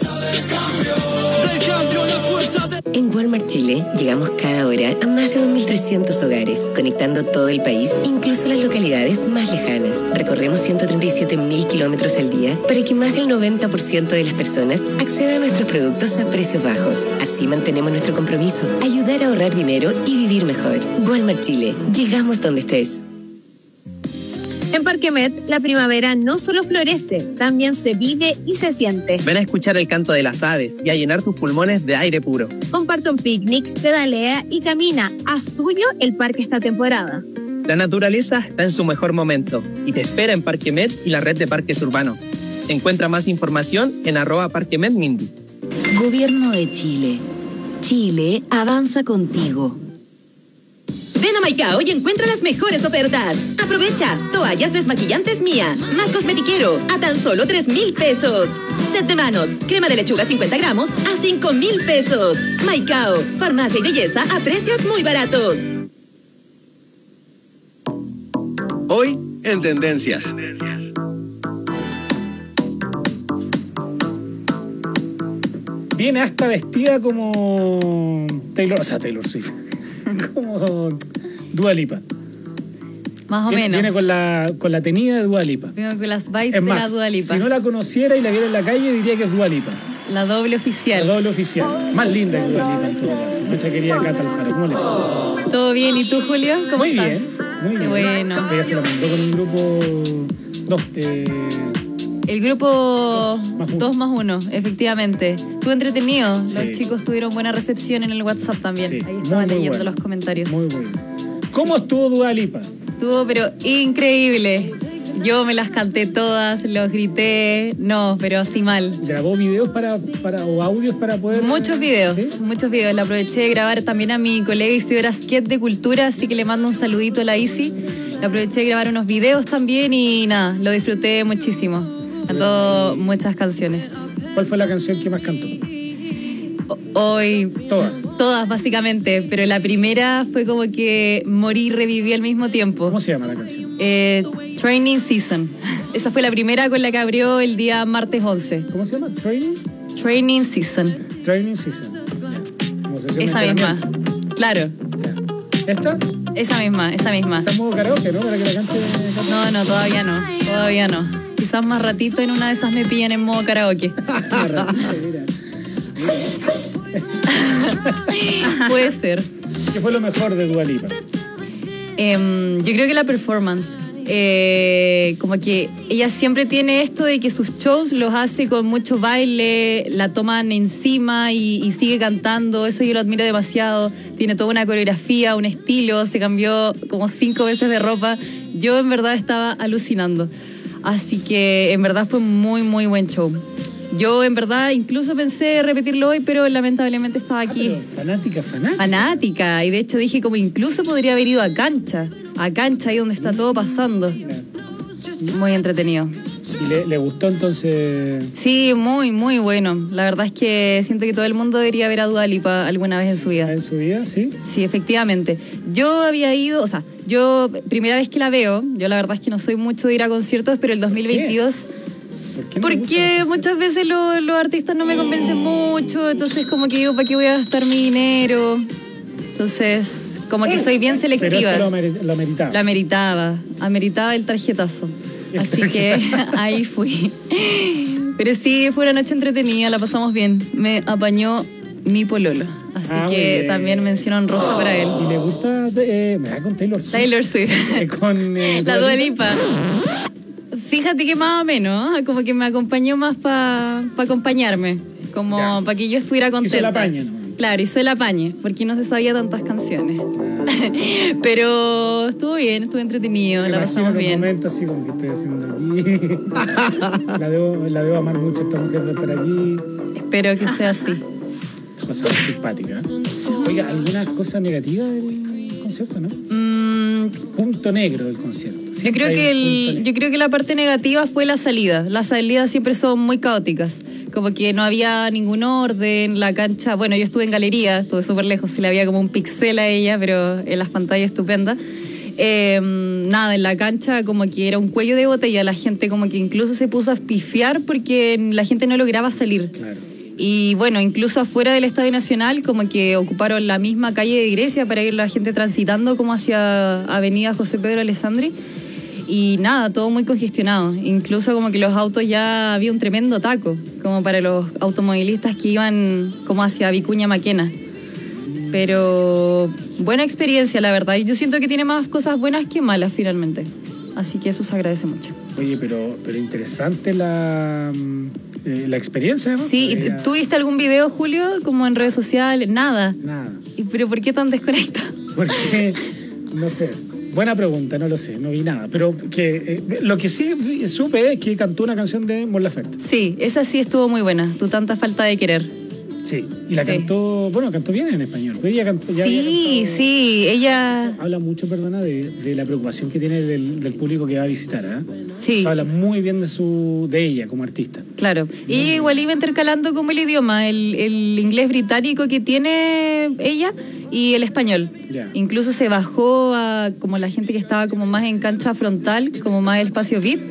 S20: En Walmart Chile llegamos cada hora a más de dos mil trescientos hogares, conectando todo el país, incluso las localidades más lejanas. Recorremos ciento treinta y siete mil kilómetros al día para que más del noventa por ciento de las personas acceda a nuestros productos a precios bajos. Así mantenemos nuestro compromiso, ayudar a ahorrar dinero y vivir mejor. Walmart Chile, llegamos donde estés.
S17: En Parque Met, la primavera no solo florece, también se vive y se siente.
S18: Ven a escuchar el canto de las aves y a llenar tus pulmones de aire puro.
S17: Comparte un picnic, pedalea y camina. Haz tuyo el parque esta temporada.
S18: La naturaleza está en su mejor momento y te espera en Parque Met y la red de parques urbanos. Encuentra más información en arroba Parque Met Mindy.
S25: Gobierno de Chile. Chile avanza contigo.
S26: Ven a Maicao y encuentra las mejores ofertas. Aprovecha, toallas desmaquillantes Mía, más cosmetiquero, a tan solo tres mil pesos. Set de manos, crema de lechuga cincuenta gramos a cinco mil pesos. Maicao, farmacia y belleza a precios muy baratos.
S6: Hoy en Tendencias.
S21: Viene hasta vestida como Taylor, o sea, Taylor Swift. Como Dua Lipa.
S27: Más o
S21: viene,
S27: menos.
S21: Viene con la, con la tenida de Dua Lipa.
S27: Vengo con las vibes
S21: Es
S27: de
S21: más,
S27: la Dua Lipa.
S21: si no la conociera y la viera en la calle, diría que es Dua Lipa.
S8: La doble oficial.
S21: La doble oficial. Más linda que Dua Lipa en todo caso. Nuestra querida Cata Alfaro. ¿Cómo le va?
S8: ¿Todo bien? ¿Y tú, Julio? ¿Cómo
S21: muy
S8: estás?
S21: Bien, muy
S8: Qué
S21: bien.
S8: bueno.
S21: Ella se la mandó con un grupo... No, eh...
S8: El grupo dos más uno, efectivamente. Estuvo entretenido.
S21: Sí.
S8: Los chicos tuvieron buena recepción en el WhatsApp también.
S21: Sí,
S8: Ahí estaba
S21: muy, muy
S8: leyendo
S21: bueno.
S8: los comentarios.
S21: Muy bueno. ¿Cómo estuvo Dua Lipa?
S8: Estuvo, pero increíble. Yo me las canté todas, los grité. No, pero así mal.
S21: ¿Grabó videos para, para, o audios para poder...?
S8: Muchos videos,
S21: ¿Sí?
S8: muchos videos. Le aproveché de grabar también a mi colega Isidora Schiet de Cultura, así que le mando un saludito a la Isi. Le aproveché de grabar unos videos también y nada, lo disfruté muchísimo. Cantó muchas canciones.
S21: ¿Cuál fue la canción que más cantó?
S8: Hoy...
S21: Todas.
S8: Todas, básicamente. Pero la primera fue como que morí y reviví al mismo tiempo.
S21: ¿Cómo se llama la canción?
S8: Eh, Training Season. Esa fue la primera con la que abrió el día martes once.
S21: ¿Cómo se llama? Training.
S8: Training Season.
S21: Training Season. Como sesión de
S8: Esa misma.
S21: entrenamiento.
S8: Claro.
S21: ¿Esta?
S8: Esa misma, esa misma.
S21: Está en modo karaoke, ¿no? Para que la cante.
S8: No, no, todavía no. Todavía no. Quizás más ratito en una de esas me pillan en modo karaoke. Puede ser.
S21: ¿Qué fue lo mejor de Dua Lipa?
S8: Eh, yo creo que la performance. Eh, como que ella siempre tiene esto de que sus shows los hace con mucho baile, la toman encima y, y sigue cantando. Eso yo lo admiro demasiado. Tiene toda una coreografía, un estilo, se cambió como cinco veces de ropa. Yo en verdad estaba alucinando. Así que en verdad fue muy, muy buen show. Yo en verdad incluso pensé repetirlo hoy, pero lamentablemente estaba aquí.
S21: Ah, fanática, fanática.
S8: Fanática. Y de hecho dije como incluso podría haber ido a cancha. A cancha, ahí donde está todo pasando. Muy entretenido.
S21: ¿Y le, le gustó entonces?
S8: Sí, muy, muy bueno. La verdad es que siento que todo el mundo debería ver a Dua Lipa alguna vez en su vida.
S21: ¿En su vida? Sí.
S8: Sí, efectivamente. Yo había ido, o sea, yo primera vez que la veo, yo la verdad es que no soy mucho de ir a conciertos, pero el dos mil veintidós...
S21: ¿Por qué?
S8: Porque muchas veces lo, los artistas no me convencen mucho, entonces como que digo, ¿para qué voy a gastar mi dinero? Entonces, como que soy bien selectiva.
S21: Pero esto lo, ameri- lo meritaba.
S8: La meritaba, ameritaba el tarjetazo. Así que ahí fui. Pero sí, fue una noche entretenida, la pasamos bien. Me apañó mi pololo. Así
S21: Ah, muy
S8: que
S21: bien.
S8: también mención honrosa para él.
S21: ¿Y le gusta eh, me da con Taylor Swift?
S8: Taylor Swift.
S21: Eh, con eh,
S8: La Dua Lipa. Fíjate que más o menos, ¿eh? Como que me acompañó más para pa acompañarme. Como para que yo estuviera contenta.
S21: Hizo la paña, ¿no?
S8: Claro, hizo el apañe, porque no se sabía tantas canciones. Pero estuvo bien, estuvo entretenido,
S21: Me
S8: la
S21: imagino
S8: pasamos
S21: los
S8: bien.
S21: momentos así como que estoy haciendo aquí. la, debo, la debo amar mucho esta mujer de estar aquí.
S8: Espero que sea así.
S21: Cosa muy simpática. Oiga, ¿alguna cosa negativa del concierto, no?
S8: Mm,
S21: Punto negro del concierto.
S8: yo
S21: Siempre
S8: creo
S21: hay
S8: que
S21: un punto
S8: el,
S21: negro.
S8: yo creo que la parte negativa fue la salida. Las salidas siempre son muy caóticas. Como que no había ningún orden, la cancha. Bueno, yo estuve en galería, estuve súper lejos, se le había como un pixel a ella, pero en las pantallas estupendas. Eh, nada, en la cancha como que era un cuello de botella, la gente como que incluso se puso a pifiar porque la gente no lograba salir.
S21: Claro.
S8: Y bueno, incluso afuera del Estadio Nacional como que ocuparon la misma calle de Grecia para ir la gente transitando como hacia Avenida José Pedro Alessandri. Y nada, todo muy congestionado. Incluso como que los autos ya había un tremendo taco, como para los automovilistas que iban como hacia Vicuña Maquena. Pero buena experiencia, la verdad. Y yo siento que tiene más cosas buenas que malas finalmente. Así que eso se agradece mucho.
S21: Oye, pero, pero interesante la, eh, la experiencia, ¿no?
S8: Sí,
S21: Porque
S8: ¿tú viste algún video, Julio, como en redes sociales? Nada.
S21: Nada.
S8: ¿Y pero por qué tan desconectado?
S21: Porque, no sé, buena pregunta, no lo sé, no vi nada. Pero que eh, lo que sí vi- supe es que cantó una canción de Mon Laferte.
S8: Sí, esa sí estuvo muy buena. Tu tanta falta de querer.
S21: Sí, y la
S8: Sí.
S21: cantó, bueno, cantó bien en español. Pero ella cantó, ya había
S8: Sí,
S21: cantado-
S8: sí, ella...
S21: Habla mucho, perdona, de, de la preocupación que tiene del, del público que va a visitar, ¿eh?
S8: Sí.
S21: O sea, habla muy bien de su de ella como artista.
S8: Claro. Y igual iba intercalando como el idioma, el, el inglés británico que tiene ella y el español.
S21: Ya.
S8: Incluso se bajó a como la gente que estaba como más en cancha frontal, como más espacio V I P,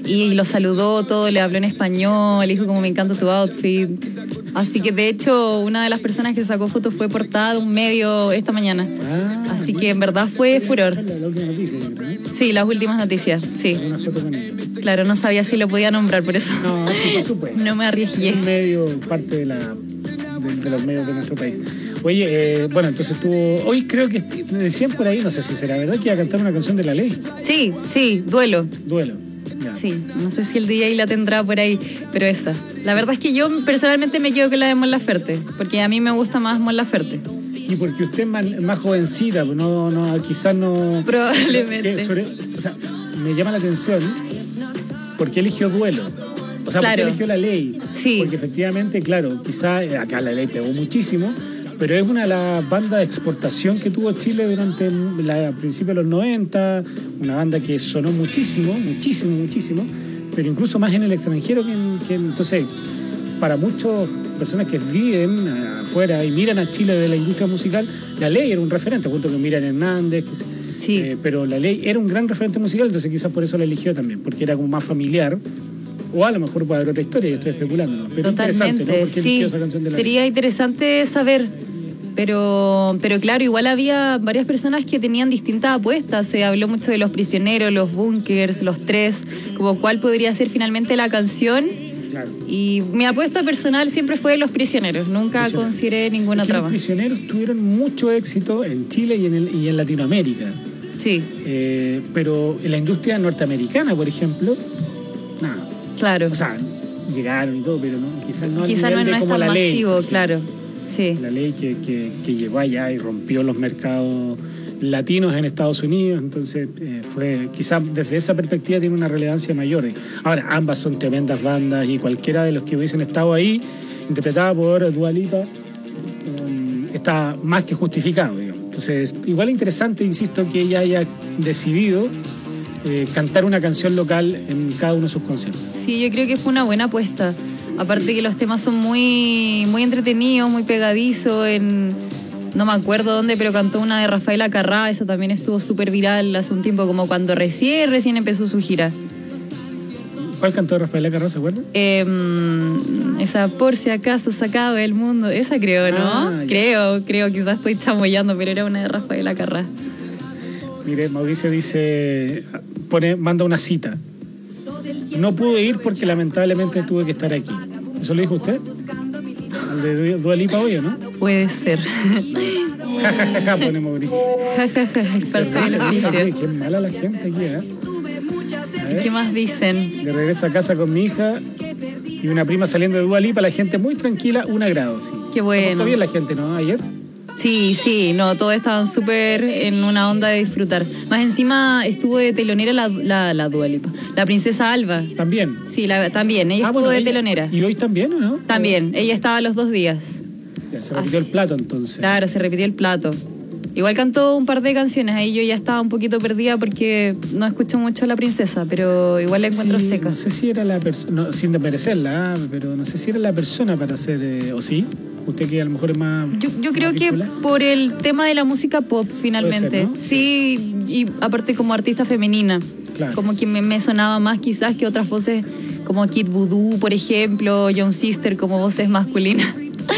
S8: y lo saludó todo, le habló en español, le dijo como me encanta tu outfit. Así que de hecho una de las personas que sacó fotos fue portada de un medio esta mañana.
S21: Ah,
S8: Así que en verdad fue furor.
S21: La, la última noticia, yo creo, ¿no?
S8: Sí, las últimas noticias, sí.
S21: Una foto con ella.
S8: Claro, no sabía si lo podía nombrar, por eso
S21: No, sí, por supuesto.
S8: no me arriesgué.
S21: Es un medio, parte de, la, de, de los medios de nuestro país. Oye, eh, bueno, entonces tuvo... Hoy creo que me decían por ahí, no sé si será verdad, que iba a cantar una canción de La Ley.
S8: Sí, sí, duelo.
S21: Duelo. Ya.
S8: Sí, no sé si el D J la tendrá por ahí, pero esa. La verdad es que yo personalmente me quedo con la de Mon Laferte, porque a mí me gusta más Mon Laferte.
S21: Y porque usted es más, más jovencita, no, no, quizás no...
S8: Probablemente.
S21: Que sobre, o sea, me llama la atención porque eligió Duelo. O sea,
S8: claro.
S21: porque eligió La Ley.
S8: Sí.
S21: Porque efectivamente, claro, quizás acá La Ley pegó muchísimo, pero es una de las bandas de exportación que tuvo Chile durante la, a principios de los noventa, una banda que sonó muchísimo, muchísimo, muchísimo, pero incluso más en el extranjero que en... Que en entonces, para muchas personas que viven afuera y miran a Chile de la industria musical, La Ley era un referente, junto con Miriam Hernández, que,
S8: sí.
S21: eh, pero La Ley era un gran referente musical, entonces quizás por eso la eligió también, porque era como más familiar. O a lo mejor puede haber otra historia, yo estoy especulando, ¿no? Pero
S8: totalmente,
S21: interesante, ¿no? ¿Por qué
S8: sí.
S21: eligió esa canción de La
S8: Sería
S21: Ley?
S8: interesante saber, pero, pero claro, igual había varias personas que tenían distintas apuestas. Se habló mucho de Los Prisioneros, Los Bunkers, Los Tres, como cuál podría ser finalmente la canción.
S21: Claro.
S8: Y mi apuesta personal siempre fue Los Prisioneros, nunca
S21: Prisioneros.
S8: consideré ninguna
S21: Porque
S8: otra
S21: Los
S8: más.
S21: Prisioneros tuvieron mucho éxito en Chile y en, el, y en Latinoamérica.
S8: Sí.
S21: Eh, pero en la industria norteamericana, por ejemplo, nada.
S8: Claro.
S21: O sea, llegaron y todo, pero no, quizás no al
S8: Quizás no,
S21: nivel
S8: no
S21: de
S8: es
S21: como
S8: tan
S21: La Ley,
S8: masivo,
S21: por ejemplo.
S8: claro. Sí.
S21: La Ley que, que, que llegó allá y rompió los mercados latinos en Estados Unidos, entonces eh, fue quizás desde esa perspectiva tiene una relevancia mayor. Ahora, ambas son tremendas bandas y cualquiera de los que hubiesen estado ahí, interpretada por Dua Lipa, um, está más que justificado, digamos. Entonces, igual interesante, insisto, que ella haya decidido eh, cantar una canción local en cada uno de sus conciertos.
S8: Sí, yo creo que fue una buena apuesta. Aparte que los temas son muy, muy entretenidos, muy pegadizos. En, no me acuerdo dónde, pero cantó una de Rafael Acarrá. Esa también estuvo súper viral hace un tiempo, como cuando recién, recién empezó su gira.
S21: ¿Cuál cantó Rafael Acarrá, se acuerda?
S8: Eh, esa Por si acaso se acaba el mundo. Esa creo, ¿no?
S21: Ah,
S8: creo, creo, quizás estoy chamoyando, pero era una de Rafael Acarrá.
S21: Mire, Mauricio dice, pone, manda una cita. No pude ir porque lamentablemente tuve que estar aquí. ¿Eso lo dijo usted? ¿Al de Dua Lipa hoy o no?
S8: Puede ser.
S21: Ja, ja, ja, ja, pone Mauricio.
S8: Ja, ja, ja, experto del oficio.
S21: Qué, qué mala la gente aquí, ¿eh?
S8: ¿Qué más dicen?
S21: De regreso a casa con mi hija y una prima saliendo de Dua Lipa, la gente muy tranquila, un agrado, sí.
S8: Qué bueno.
S21: Está bien la gente, ¿no? Ayer.
S8: Sí, sí, no, todos estaban súper en una onda de disfrutar. Más encima estuvo de telonera la, la, la Dua Lipa. La princesa Alba.
S21: ¿También?
S8: Sí, la, también, ella
S21: Ah,
S8: estuvo
S21: bueno,
S8: de
S21: ella-
S8: telonera.
S21: ¿Y hoy también o no?
S8: También, ella estaba los dos días.
S21: Ya, se repitió el plato entonces.
S8: Claro, se repitió el plato. Igual cantó un par de canciones, ahí yo ya estaba un poquito perdida porque no escucho mucho a la princesa, pero igual la encuentro
S21: Sí,
S8: seca.
S21: No sé si era la persona, no, sin desmerecerla, ah, pero no sé si era la persona para hacer, eh, o sí, usted que a lo mejor es más...
S8: Yo, yo creo que por el tema de la música pop, finalmente.
S21: Puede ser, ¿no?
S8: Sí, y aparte como artista femenina.
S21: Claro.
S8: Como que me, me sonaba más quizás que otras voces como Kid Voodoo, por ejemplo, Young Sister como voces masculinas.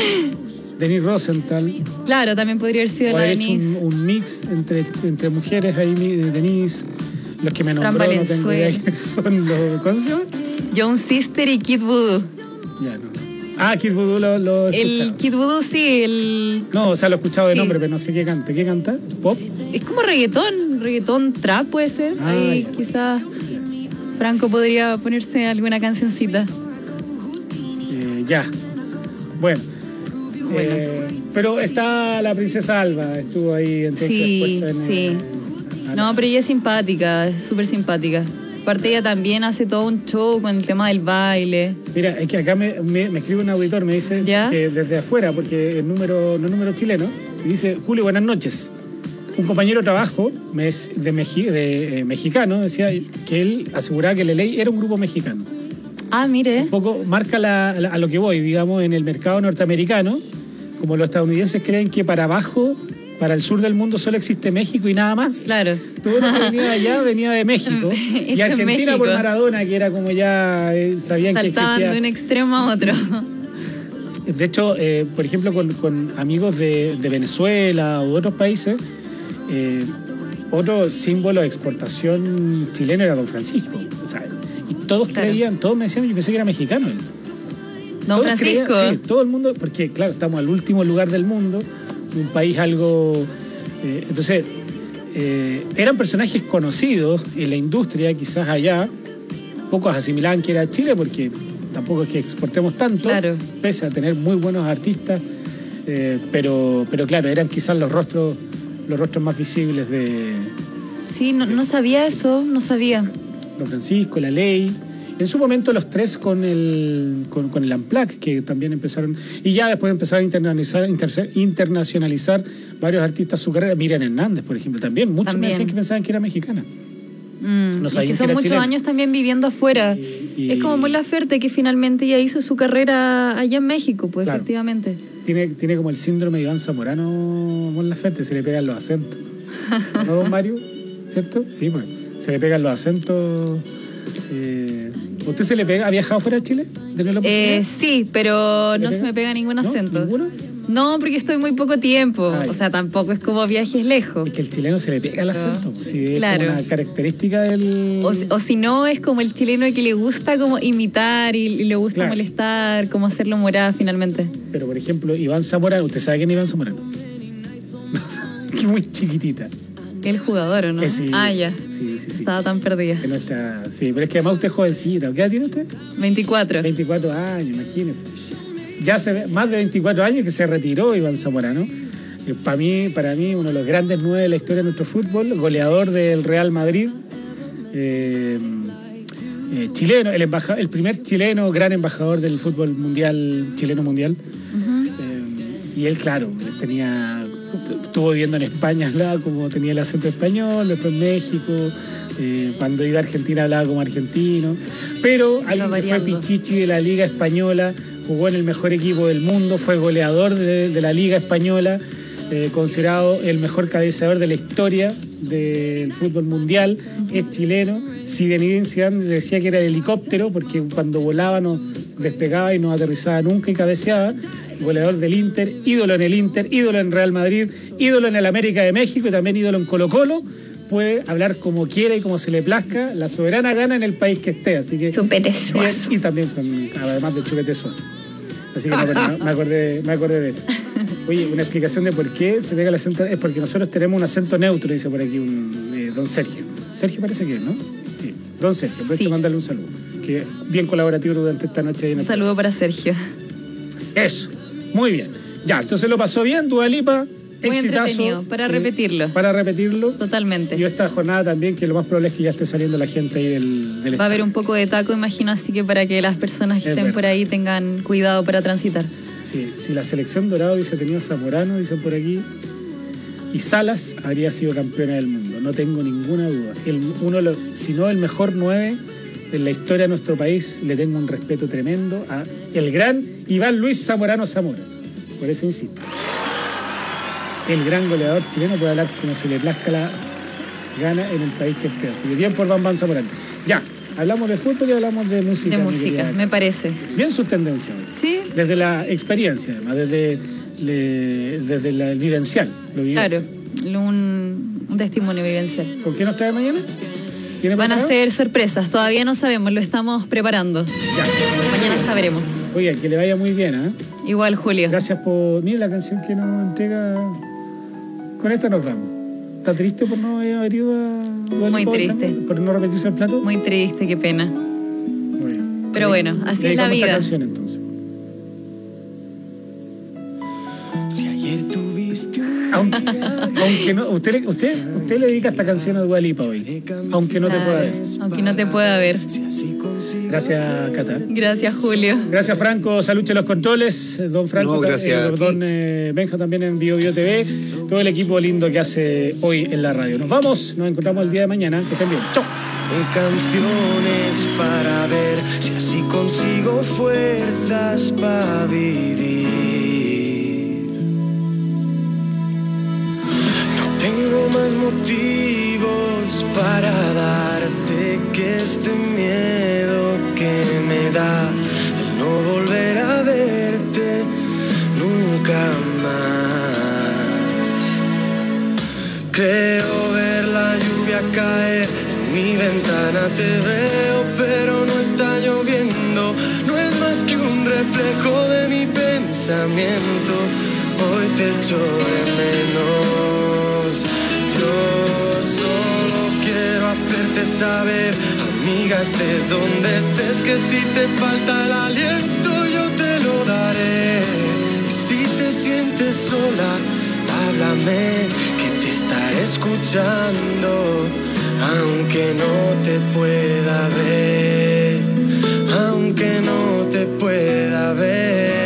S21: Denise Rosenthal.
S8: Claro, también podría haber sido
S21: O
S8: la
S21: ha hecho
S8: Denise.
S21: un, un mix entre, entre mujeres ahí, mi- Denise, los que me
S8: Fran
S21: nombró, no tengo idea
S8: Valenzuela.
S21: quiénes son los... ¿Cómo se llama?
S8: Young Sister y Kid Voodoo.
S21: Ya, no. Ah, Kid Voodoo lo, lo he
S8: El
S21: escuchado.
S8: Kid Voodoo sí, el...
S21: No, o sea, lo he escuchado de
S8: Sí.
S21: nombre, pero no sé qué canta. ¿Qué canta? ¿Pop?
S8: Es como reggaetón, reggaetón trap puede ser.
S21: Ah,
S8: Ahí
S21: ya.
S8: quizás Franco podría ponerse alguna cancioncita.
S21: Eh, ya. Bueno. Eh, pero está la princesa Alba, estuvo ahí entonces
S8: Sí,
S21: puesta en,
S8: sí.
S21: eh,
S8: No, pero ella es simpática, es súper simpática. Aparte ella también hace todo un show con el tema del baile.
S21: Mira, es que acá me, me, me escribe un auditor, me dice que desde afuera, porque el número, no es número chileno, y dice, Julio, buenas noches. Un compañero de trabajo me es- de, Meji- de eh, mexicano decía que él aseguraba que la ley era un grupo mexicano.
S8: Ah, mire.
S21: Un poco marca la- la- a lo que voy, digamos, en el mercado norteamericano, como los estadounidenses creen que para abajo para el sur del mundo solo existe México y nada más.
S8: Claro.
S21: Todo lo que venía de allá venía de México. Y Argentina por Maradona, que era como ya eh, sabían
S8: Saltaban
S21: que existía.
S8: Saltaban de un extremo a otro.
S21: De hecho, eh, por ejemplo, con, con amigos de, de Venezuela o de otros países, eh, otro símbolo de exportación chileno era Don Francisco. O sea, y todos claro. creían, todos me decían, yo pensé que era mexicano.
S8: Don
S21: todos
S8: Francisco.
S21: Creían, sí, todo el mundo, porque claro, estamos al último lugar del mundo, un país algo... Eh, entonces, eh, eran personajes conocidos en la industria, quizás allá, pocos asimilaban que era Chile, porque tampoco es que exportemos tanto,
S8: claro.
S21: pese a tener muy buenos artistas, eh, pero, pero claro, eran quizás los rostros, los rostros más visibles de...
S8: Sí, no, no sabía eso, no sabía.
S21: Don Francisco, La Ley... En su momento los tres con el con, con el Amplac, que también empezaron, y ya después empezaron a internacionalizar, inter, internacionalizar varios artistas su carrera. Miriam Hernández, por ejemplo, también. Muchos también. me decían que pensaban que era mexicana.
S8: Mm, no es que son que muchos chilena. años también viviendo afuera. Y, y, es como Mon Laferte, que finalmente ya hizo su carrera allá en México, pues claro. efectivamente.
S21: Tiene, tiene como el síndrome de Iván Zamorano, Mon Laferte, se le pegan los acentos. ¿No, don Mario? ¿Cierto? Sí, pues. Se le pegan los acentos... Eh, ¿Usted se le pega? ¿Ha viajado fuera de Chile?
S8: Eh, sí, pero no se me pega ningún acento. ¿No?
S21: ¿Ninguno?
S8: No, porque estoy muy poco tiempo. Ay. O sea, tampoco es como viajes lejos.
S21: Es que el chileno se le pega el acento. Pues, sí, es claro. como una característica del...
S8: O, o si no, es como el chileno que le gusta como imitar y, y le gusta claro. molestar, como hacerlo morada finalmente.
S21: Pero, por ejemplo, Iván Zamorano, ¿usted sabe quién es Iván Zamorano? Que muy chiquitita.
S8: El jugador, ¿o no?
S21: Eh, sí,
S8: ah, ya.
S21: Sí, sí, sí.
S8: Estaba tan perdida.
S21: Nuestra... Sí, pero es que además usted es jovencita. ¿Qué edad tiene usted?
S8: veinticuatro.
S21: veinticuatro años, imagínese. Ya hace más de veinticuatro años que se retiró Iván Zamorano. Eh, para mí, para mí, uno de los grandes nueve de la historia de nuestro fútbol, goleador del Real Madrid, eh, eh, chileno, el, embaja, el primer chileno, gran embajador del fútbol mundial, chileno mundial. Uh-huh. eh, y él, claro, tenía... Estuvo viviendo en España, hablaba como tenía el acento español, después en México, eh, cuando iba a Argentina hablaba como argentino, pero alguien que fue pichichi de la Liga Española, jugó en el mejor equipo del mundo, fue goleador de, de la Liga Española, eh, considerado el mejor cabeceador de la historia del fútbol mundial, es chileno. Zinedine Zidane decía que era el helicóptero, porque cuando volaba no despegaba y no aterrizaba nunca y cabeceaba. Goleador del Inter, ídolo en el Inter, ídolo en Real Madrid, ídolo en el América de México y también ídolo en Colo-Colo. Puede hablar como quiera y como se le plazca, la soberana gana en el país que esté. Así que
S17: Chupete Suazo.
S21: Y también con, además de Chupete Suazo. Así que no, me, acordé, me acordé de eso. Oye, una explicación de por qué se pega el acento es porque nosotros tenemos un acento neutro, dice por aquí un eh, don Sergio. Sergio parece que es, ¿no? Sí, don Sergio. Aprovecho sí. mandarle un saludo. Que bien colaborativo durante esta noche.
S8: Un saludo para Sergio.
S21: Eso. Muy bien. Ya, entonces lo pasó bien, Dua Lipa.
S8: Muy entretenido, para repetirlo.
S21: Eh, para repetirlo.
S8: Totalmente.
S21: Y esta jornada también, que lo más probable es que ya esté saliendo la gente ahí del, del
S8: Va a haber un poco de taco, imagino, así que para que las personas que es estén verdad. por ahí tengan cuidado para transitar.
S21: Sí, si la selección dorada hubiese tenido a Zamorano, dicen por aquí, y Salas, habría sido campeona del mundo. No tengo ninguna duda. El, uno, si no el mejor nueve en la historia de nuestro país, le tengo un respeto tremendo a el gran Iván Luis Zamorano Zamora. Por eso insisto. El gran goleador chileno puede hablar como se le plazca la gana en el país que esté. Así que bien por Bam Bam Zamorano. Ya, hablamos de fútbol y hablamos de música.
S8: De música, me parece.
S21: Bien sus tendencias.
S8: Sí.
S21: Desde la experiencia, además, desde, le, desde la, el vivencial. Lo
S8: claro, un, un testimonio vivencial.
S21: ¿Con qué nos trae mañana?
S8: Van a ser sorpresas, todavía no sabemos, lo estamos preparando.
S21: Ya.
S8: Mañana sabremos.
S21: Oye, que le vaya muy bien, ¿eh?
S8: Igual, Julio.
S21: Gracias por... Mira la canción que nos entrega... Con esta nos vamos. ¿Está triste por no haber ido a...
S8: Muy triste.
S21: ¿Por no repetirse el plato?
S8: Muy triste, qué pena.
S21: Muy bien.
S8: Pero bueno, así es la vida.
S21: Esta canción, entonces.
S24: Si ayer tuviste
S21: aunque, aunque no, usted, usted, usted le dedica esta canción a Dua Lipa hoy, aunque no claro, te pueda ver.
S8: Aunque no te pueda ver.
S21: Gracias, Cata.
S8: Gracias, Julio.
S21: Gracias, Franco. Saluche los controles. Don Franco,
S14: no, gracias
S21: eh, don eh, Benja también en Bio Bio T V. Todo el equipo lindo que hace hoy en la radio. Nos vamos, nos encontramos el día de mañana. Que estén bien. Chau.
S24: Canciones para ver si así consigo fuerzas para vivir. motivos para darte que este miedo que me da el no volver a verte nunca más. Creo ver la lluvia caer en mi ventana, te veo pero no está lloviendo, no es más que un reflejo de mi pensamiento. Hoy te echo de menos. Yo solo quiero hacerte saber, amiga, estés donde estés, que si te falta el aliento yo te lo daré. Y si te sientes sola, háblame, que te estaré escuchando, aunque no te pueda ver, aunque no te pueda ver.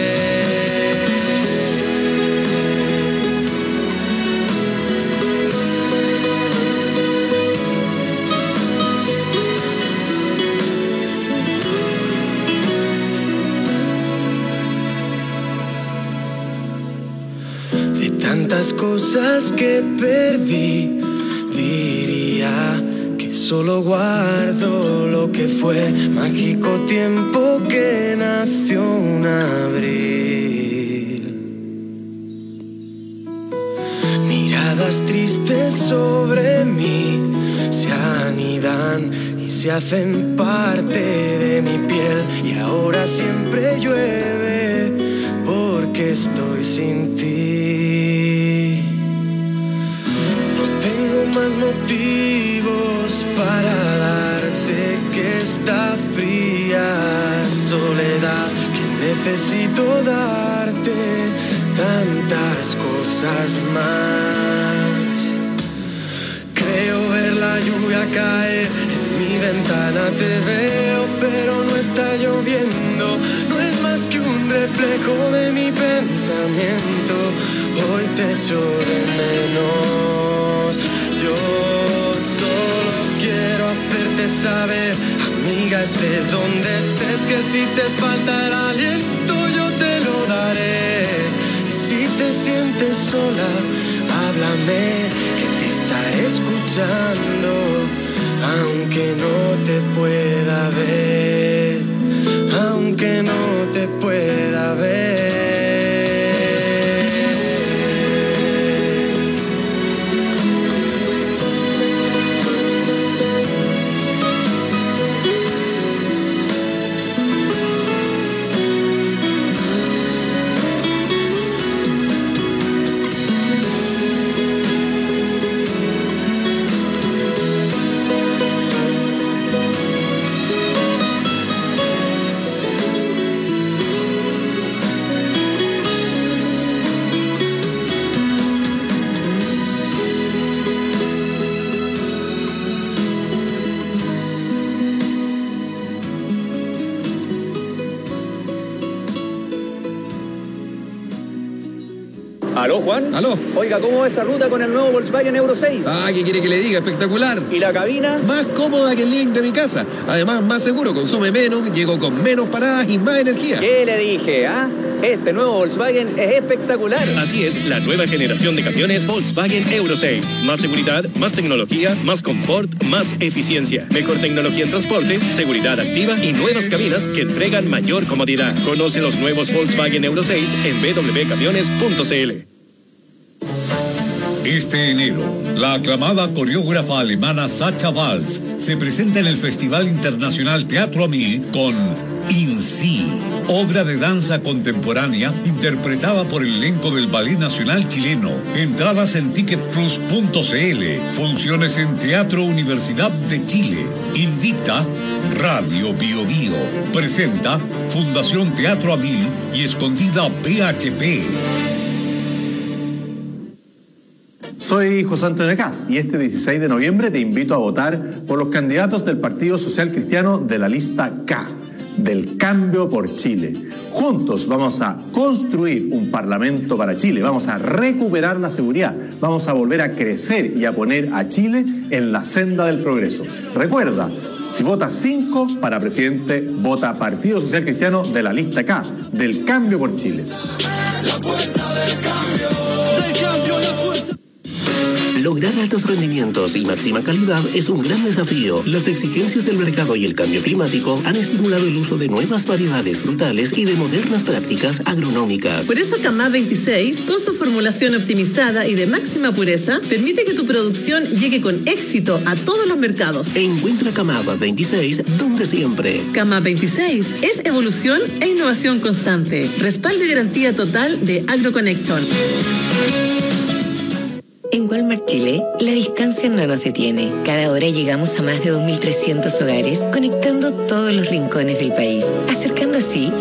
S24: Tantas cosas que perdí, diría que solo guardo lo que fue mágico tiempo que nació un abril. Miradas tristes sobre mí se anidan y se hacen parte de mi piel, y ahora siempre llueve porque estoy sin ti. Más motivos para darte que esta fría soledad, que necesito darte tantas cosas más. Creo ver la lluvia caer en mi ventana, te veo pero no está lloviendo, no es más que un reflejo de mi pensamiento. Hoy te echo de menos. Yo solo quiero hacerte saber, amiga, estés donde estés, que si te falta el aliento yo te lo daré. Y si te sientes sola, háblame, que te estaré escuchando, aunque no te pueda ver, aunque no te pueda ver.
S2: ¿Aló, Juan?
S11: ¿Aló?
S2: Oiga, ¿cómo va esa ruta con el nuevo Volkswagen Euro seis?
S11: Ah, ¿qué quiere que le diga? Espectacular.
S2: ¿Y la cabina?
S11: Más cómoda que el living de mi casa. Además, más seguro, consume menos, llego con menos paradas y más energía.
S2: ¿Qué le dije, ah? Este nuevo Volkswagen es espectacular.
S15: Así es, la nueva generación de camiones Volkswagen Euro seis. Más seguridad, más tecnología, más confort, más eficiencia. Mejor tecnología en transporte, seguridad activa y nuevas cabinas que entregan mayor comodidad. Conoce los nuevos Volkswagen Euro seis en w w w punto camiones punto c l.
S10: Este enero, la aclamada coreógrafa alemana Sacha Waltz se presenta en el Festival Internacional Teatro a Mil con In Si, obra de danza contemporánea interpretada por el elenco del Ballet Nacional Chileno. Entradas en ticket plus punto c l. Funciones en Teatro Universidad de Chile. Invita Radio Bio Bio. Presenta Fundación Teatro a Mil y Escondida P H P.
S12: Soy José Antonio Cast y este dieciséis de noviembre te invito a votar por los candidatos del Partido Social Cristiano de la lista K, del Cambio por Chile. Juntos vamos a construir un parlamento para Chile, vamos a recuperar la seguridad, vamos a volver a crecer y a poner a Chile en la senda del progreso. Recuerda, si votas cinco para presidente, vota Partido Social Cristiano de la lista K, del Cambio por Chile.
S23: La fuerza del cambio, del cambio, la fuerza.
S1: Lograr altos rendimientos y máxima calidad es un gran desafío. Las exigencias del mercado y el cambio climático han estimulado el uso de nuevas variedades frutales y de modernas prácticas agronómicas.
S5: Por eso Camad veintiséis, con su formulación optimizada y de máxima pureza, permite que tu producción llegue con éxito a todos los mercados.
S1: Encuentra Camad veintiséis donde siempre.
S5: Camad veintiséis es evolución e innovación constante. Respaldo y garantía total de AgroConnection.
S20: En Walmart Chile, la distancia no nos detiene. Cada hora llegamos a más de dos mil trescientos hogares, conectando todos los rincones del país, acercando así